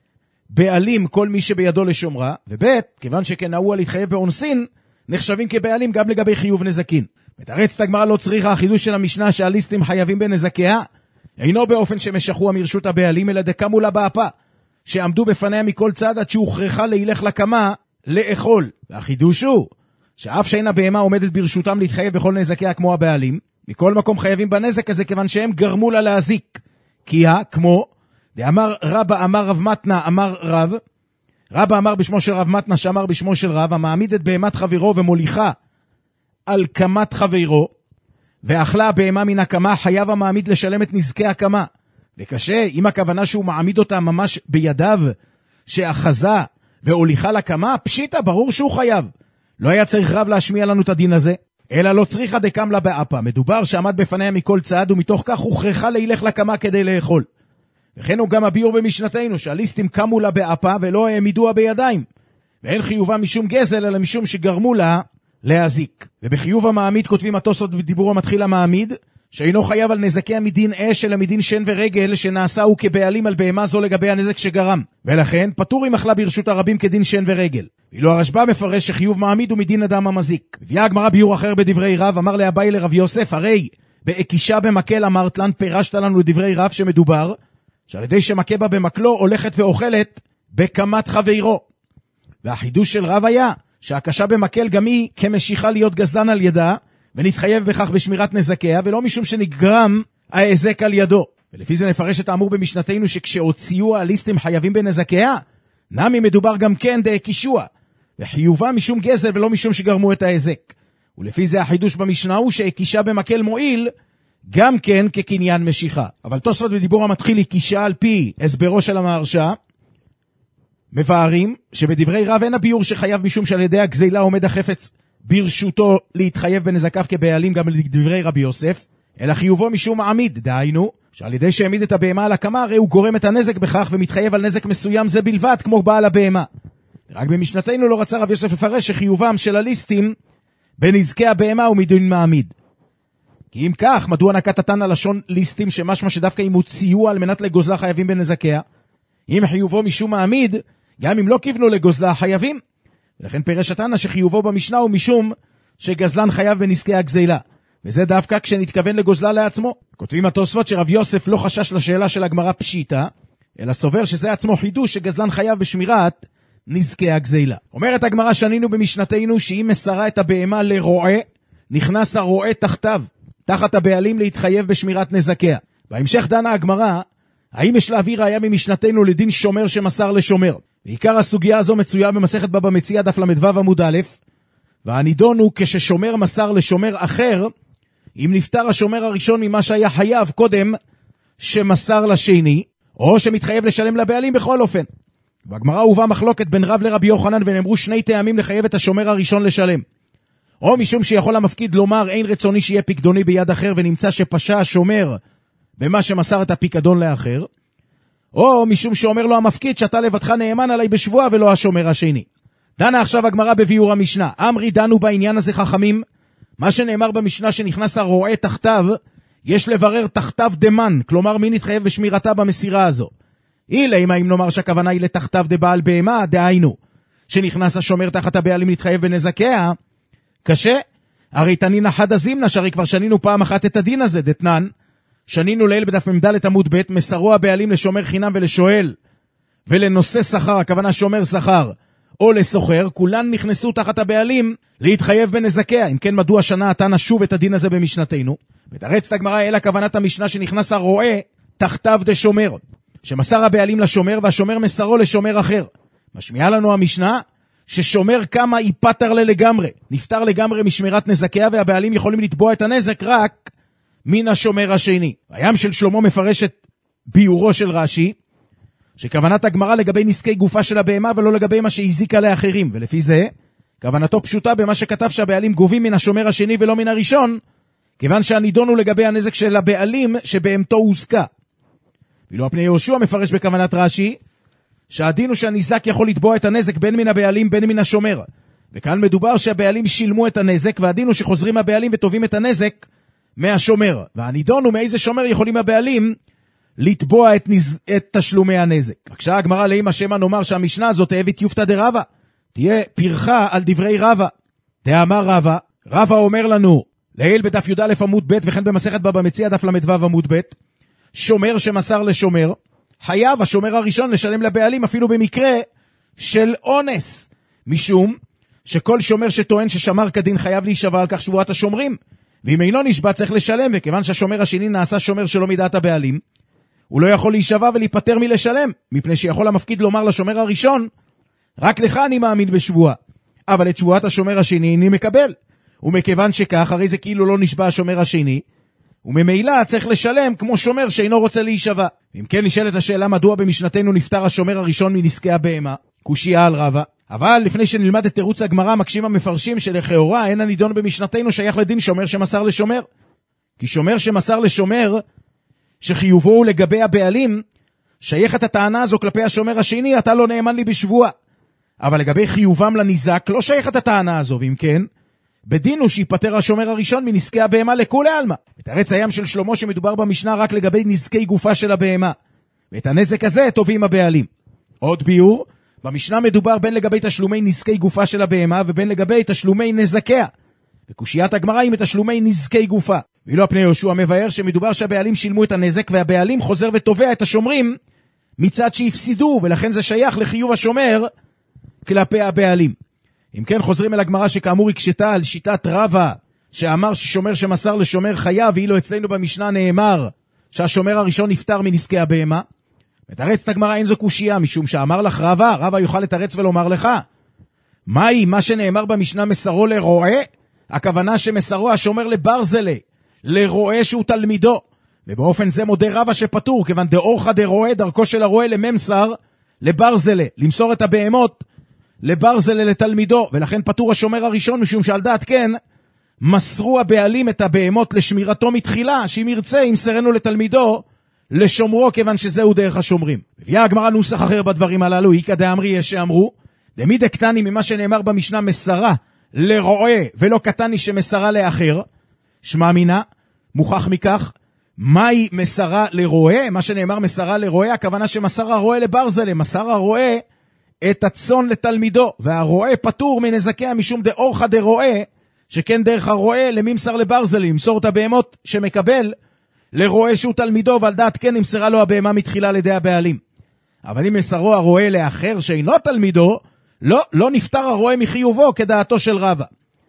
בעלים כל מי שבידו לשומרה, וב' כיוון שכנעו להתחייב באונסין, נחשבים כבעלים גם לגבי חיוב נזקין. מתרצת הגמרא לא צריכה החידוש של המשנה שהליסטים חייבים בנזקיה, אינו באופן שמשכוה מרשות הבעלים, אלא דקמו לה באפה, שעמדו בפניה מכל צד עד שהוכרחה להילך לקמה לאכול. והחידוש הוא, שאף שאין הבהמה עומדת ברשותם להתחייב בכל נזקיה כמו הבעלים, מכל מקום חייבים בנזק הזה כיוון שהם גרמו לה להזיק. כי כמו דאמר רבא אמר רב מתנה אמר רב, רבא אמר בשמו של רב מתנה שאמר בשמו של רב, המעמיד את בהמת חברו ומוליכה על קמת חברו, ואכלה הבהמה מן הקמה, חייב המעמיד לשלם את נזקי הקמה. וקשה, אם הכוונה שהוא מעמיד אותה ממש בידיו, שאחזה והוליכה לקמה, פשיטה, ברור שהוא חייב. לא היה צריך רב להשמיע לנו את הדין הזה, אלא לא צריכה דקם לה באפה. מדובר שעמד בפניה מכל צד, ומתוך כך הוכרחה להילך לקמה כדי לאכול. וכן הוא גם הביאור במשנתנו, שהליסטים קמו לה באפה ולא העמידוה בידיים. ואין חיובה משום גזל, אלא משום שגרמו לה להזיק. ובחיוב המעמיד כותבים התוספות בדיבור המתחיל המעמיד, שאינו חייב על נזקיה מדין אש, אלא מדין שן ורגל, שנעשה הוא כבעלים על בהמה זו לגבי הנזק שגרם. ולכן פטור אם אכלה ברשות הרבים כדין שן ורגל. ואילו הרשב"א מפרש שחיוב מעמיד הוא מדין אדם המזיק. הביאה הגמרא ביור אחר בדברי רב, אמר לאביי לרב יוסף, הרי באקישה במקל אמרת לן, פירשת לנו לדברי רב שמדובר, שעל ידי שמכה בה במקלו הולכת ואוכלת בקמת חברו. והחידוש של רב היה שהקשה במקל גם היא כמשיכה להיות גזלן על ידה, ונתחייב בכך בשמירת נזקיה, ולא משום שנגרם ההזק על ידו. ולפי זה נפרש את האמור במשנתנו, שכשהוציאו הליסטים חייבים בנזקיה, נמי מדובר גם כן דאקישוע, וחיובה משום גזל ולא משום שגרמו את ההזק. ולפי זה החידוש במשנה הוא שאקישה במקל מועיל, גם כן כקניין משיכה. אבל תוספות בדיבור המתחיל אקישה על פי הסברו של המהרש"א, מבארים שבדברי רב אין הביור שחייב משום שעל ידי הגזילה עומד החפץ ברשותו להתחייב בנזקיו כבעלים גם לדברי רבי יוסף, אלא חיובו משום מעמיד, דהיינו, שעל ידי שהעמיד את הבהמה על הקמה, הרי הוא גורם את הנזק בכך ומתחייב על נזק מסוים זה בלבד, כמו בעל הבהמה. רק במשנתנו לא רצה רב יוסף לפרש שחיובם של הליסטים בנזקי הבהמה ומדין מעמיד. כי אם כך, מדוע נקט התנא לשון ליסטים שמשמע שדווקא אם הוא ציוע על מנת לגוזלה חייבים בנזקיה? אם חיובו משום מעמיד, גם אם לא כיוונו לגוזלה חייבים. ולכן פירש התנא שחיובו במשנה הוא משום שגזלן חייב בנזקי הגזילה. וזה דווקא כשנתכוון לגוזלה לעצמו. כותבים התוספות שרב יוסף לא חשש לשאלה של הגמרא פשיטה, אלא סובר שזה עצמו חידוש שגזלן חייב בשמירת נזקי הגזילה. אומרת הגמרא שנינו במשנתנו שאם מסרה את הבהמה לרועה, נכנס הרועה תחתיו, תחת הבעלים להתחייב בשמירת נזקיה. בהמשך דנה הגמרא, האם יש להביא ראיה ממשנתנו לדין שומר שמסר לשומר. ועיקר הסוגיה הזו מצויה במסכת בבא מציעא דף ל"ו עמוד א', והנידון הוא כששומר מסר לשומר אחר, אם נפטר השומר הראשון ממה שהיה חייב קודם שמסר לשני, או שמתחייב לשלם לבעלים בכל אופן. והגמרא הובאה מחלוקת בין רב לרבי יוחנן, ונאמרו שני טעמים לחייב את השומר הראשון לשלם. או משום שיכול המפקיד לומר אין רצוני שיהיה פיקדוני ביד אחר, ונמצא שפשע השומר במה שמסר את הפיקדון לאחר, או משום שאומר לו המפקיד שאתה לבדך נאמן עליי בשבועה ולא השומר השני. דנה עכשיו הגמרא בביאור המשנה. אמרי דנו בעניין הזה חכמים, מה שנאמר במשנה שנכנס הרועה תחתיו, יש לברר תחתיו דמן, כלומר מי נתחייב בשמירתה במסירה הזו. אילה אם נאמר שהכוונה היא לתחתיו דבעל בהמה, דהיינו, שנכנס השומר תחת הבעלים להתחייב בנזקיה, קשה. הרי תנינא חדא זימנא, שהרי כבר שנינו פעם אחת את הדין הזה, דתנן, שנינו ליל בדף מ"ד עמוד ב', מסרו הבעלים לשומר חינם ולשואל, ולנושא שכר, הכוונה שומר שכר, או לסוחר, כולן נכנסו תחת הבעלים להתחייב בנזקיה. אם כן, מדוע שנה התנא שוב את הדין הזה במשנתנו? ותרץ את הגמרא אלא כוונת המשנה שנכנס הרועה תחתיו דשומר, שמסר הבעלים לשומר והשומר מסרו לשומר אחר. משמיעה לנו המשנה ששומר כמה ייפטר לגמרי, נפטר לגמרי משמירת נזקיה, והבעלים יכולים לתבוע את הנזק רק מן השומר השני. הים של שלמה מפרש את ביורו של רש"י, שכוונת הגמרא לגבי נזקי גופה של הבהמה ולא לגבי מה שהזיקה לאחרים, ולפי זה כוונתו פשוטה במה שכתב שהבעלים גובים מן השומר השני ולא מן הראשון, כיוון שהנידון הוא לגבי הנזק של הבעלים שבהמתו הוזקה. ואילו הפני יהושע מפרש בכוונת רש"י שהדין הוא שהנזק יכול לתבוע את הנזק בין מן הבעלים בין מן השומר, וכאן מדובר שהבעלים שילמו את הנזק, והדין הוא שחוזרים הבעלים וטובים את הנזק מהשומר, והנידון הוא מאיזה שומר יכולים הבעלים לתבוע את תשלומי הנזק. בבקשה הגמרא לאמא שמא נאמר שהמשנה הזאת תאבת יופתא דרבא, תהיה פרחה על דברי רבא. דאמר רבא, רבא אומר לנו לעיל בדף י"א עמוד ב', וכן במסכת בבא מציעא דף ל"ו עמוד ב', שומר שמסר לשומר, חייב השומר הראשון לשלם לבעלים אפילו במקרה של אונס, משום שכל שומר שטוען ששמר כדין חייב להישבע על כך שבועת השומרים, ואם אינו נשבע צריך לשלם, וכיוון שהשומר השני נעשה שומר שלא מדעת הבעלים, הוא לא יכול להישבע ולהיפטר מלשלם, מפני שיכול המפקיד לומר לשומר הראשון, רק לך אני מאמין בשבועה, אבל את שבועת השומר השני איני מקבל, ומכיוון שכך, הרי זה כאילו לא נשבע השומר השני, וממילא צריך לשלם כמו שומר שאינו רוצה להישבע. אם כן נשאלת השאלה מדוע במשנתנו נפטר השומר הראשון מנזקי הבהמה, קושיה על רבא. אבל לפני שנלמד את תירוץ הגמרא, מקשים המפרשים שלכאורה אין הנידון במשנתנו שייך לדין שומר שמסר לשומר. כי שומר שמסר לשומר שחיובו הוא לגבי הבעלים, שייכת הטענה הזו כלפי השומר השני, אתה לא נאמן לי בשבועה. אבל לגבי חיובם לנזק לא שייכת הטענה הזו, ואם כן בדין הוא שיפטר השומר הראשון מנזקי הבהמה לכולי עלמא. ותרץ הים של שלמה שמדובר במשנה רק לגבי נזקי גופה של הבהמה, ואת הנזק הזה תובעים הבעלים. עוד ביור, במשנה מדובר בין לגבי תשלומי נזקי גופה של הבהמה ובין לגבי תשלומי נזקיה, וקושיית הגמרא היא מתשלומי נזקי גופה. ואילו הפני יהושע מבאר שמדובר שהבעלים שילמו את הנזק, והבעלים חוזר ותובע את השומרים מצד שהפסידו, ולכן זה שייך לחיוב השומר כלפי הבעלים. אם כן חוזרים אל הגמרא שכאמור הקשתה על שיטת רבא, שאמר ששומר שמסר לשומר חייב, ואילו אצלנו במשנה נאמר שהשומר הראשון נפטר מנזקי הבהמה. מתרץ את הגמרא אין זו קושייה, משום שאמר לך רבא יוכל לתרץ ולומר לך, מהי מה שנאמר במשנה מסרו לרועה? הכוונה שמסרו השומר לברזלה, לרועה שהוא תלמידו, ובאופן זה מודה רבא שפטור, כיוון דאורחא דרועה, דרכו של הרועה לממסר לברזלה, למסור את הבהמות לברזלה לתלמידו, ולכן פטור השומר הראשון, משום שעל דעת כן, מסרו הבעלים את הבהמות לשמירתו מתחילה, שאם ירצה ימסרנו לתלמידו לשומרו, כיוון שזהו דרך השומרים. הביאה הגמרא נוסח אחר בדברים הללו, איקא דאמרי יש שאמרו, דמי דקטני ממה שנאמר במשנה מסרה לרועה ולא קטני שמסרה לאחר, שמע מינה, מוכח מכך, מהי מסרה לרועה? מה שנאמר מסרה לרועה, הכוונה שמסר הרועה לברזלה, מסר הרועה את הצאן לתלמידו, והרועה פטור מנזקיה משום דאורחא דרועה, שכן דרך הרועה לממסר לברזלה, למסור את הבהמות שמקבל לרועה שהוא תלמידו, ועל דעת כן נמסרה לו הבהמה מתחילה לידי הבעלים. אבל אם מסרו הרועה לאחר שאינו תלמידו, לא נפטר הרועה מחיובו כדעתו של רבא.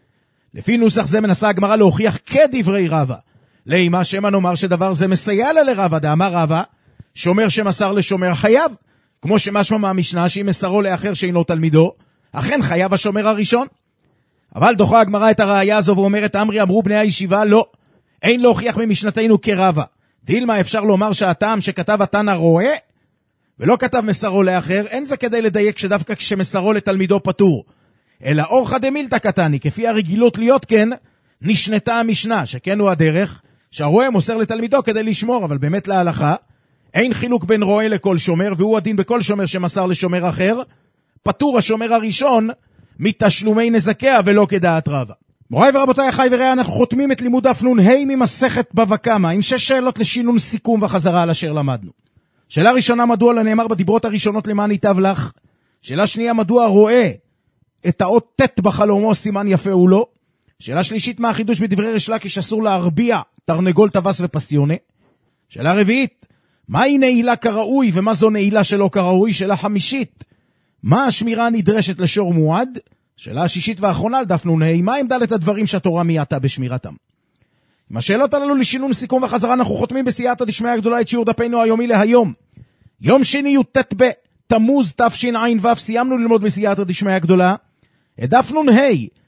לפי נוסח זה מנסה הגמרא להוכיח כדברי רבא. לאמה שמה נאמר שדבר זה מסייע לה לרבא, דאמר רבא, שומר שמסר לשומר חייב, כמו שמשמע מהמשנה שאם מסרו לאחר שאינו תלמידו, אכן חייב השומר הראשון. אבל דוחה הגמרא את הראיה הזו ואומרת, אמרי אמרו בני הישיבה, לא, אין להוכיח ממשנתנו כרבא. דילמה אפשר לומר שהטעם שכתב התנא רועה, ולא כתב מסרו לאחר, אין זה כדי לדייק שדווקא כשמסרו לתלמידו פטור. אלא אורחא דמילתא קטני, כפי הרגילות להיות כן, נשנתה המשנה, שכן הוא הדרך, שהרועה מוסר לתלמידו כדי לשמור, אבל באמת להלכה, אין חילוק בין רועה לכל שומר, והוא הדין בכל שומר שמסר לשומר אחר, פטור השומר הראשון מתשלומי נזקיה ולא כדעת רבא. מוריי ורבותיי, אחי ורעי, אנחנו חותמים את לימוד דף נ"ה ממסכת בבא קמא, עם 6 שאלות לשינון סיכום וחזרה על אשר למדנו. שאלה ראשונה, מדוע לנאמר בדיברות הראשונות למען ייטב לך? שאלה שנייה, מדוע רואה את האות ט' בחלומו סימן יפה הוא לא? שאלה שלישית, מה החידוש בדברי ריש לקיש אסור להרביע תרנגול טווס ופסיונה? שאלה רביעית, מהי נעילה כראוי ומה זו נעילה שלא כראוי? שאלה חמישית, מה השמירה הנדרשת לשור מועד? שאלה השישית והאחרונה על דף נ"ה, מה עמדת הדברים שהתורה מייתה בשמירתם? עם השאלות הללו לשינון סיכום וחזרה אנחנו חותמים בסייעתא דשמיא הגדולה את שיעור דפנו היומי להיום. יום שני י"ט בתמוז תשע"ו, סיימנו ללמוד בסייעתא דשמיא הגדולה את דף נ"ה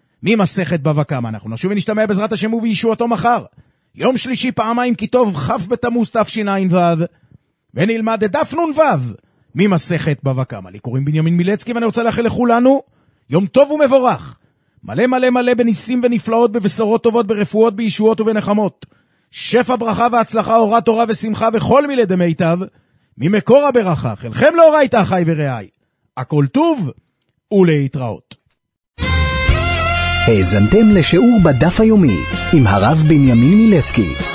ממסכת בבא קמא. אנחנו נשוב ונשתמע בעזרת השם ובישועתו מחר, יום שלישי פעמיים כי טוב כ' בתמוז תשע"ו, ונלמד את דף נ"ו ממסכת בבא קמא. לי קוראים בנימין מילצקי ואני רוצה לאחל לכולנו יום טוב ומבורך, מלא מלא מלא בניסים ונפלאות, בבשורות טובות, ברפואות, בישועות ובנחמות, שפע ברכה והצלחה, אורה תורה ושמחה וכל מילי דמיטב ממקור הברכה. חלכם לאורייתא אחי ורעי, הכל טוב ולהתראות.
האזנתם לשיעור בדף היומי עם הרב בנימין מילצקי.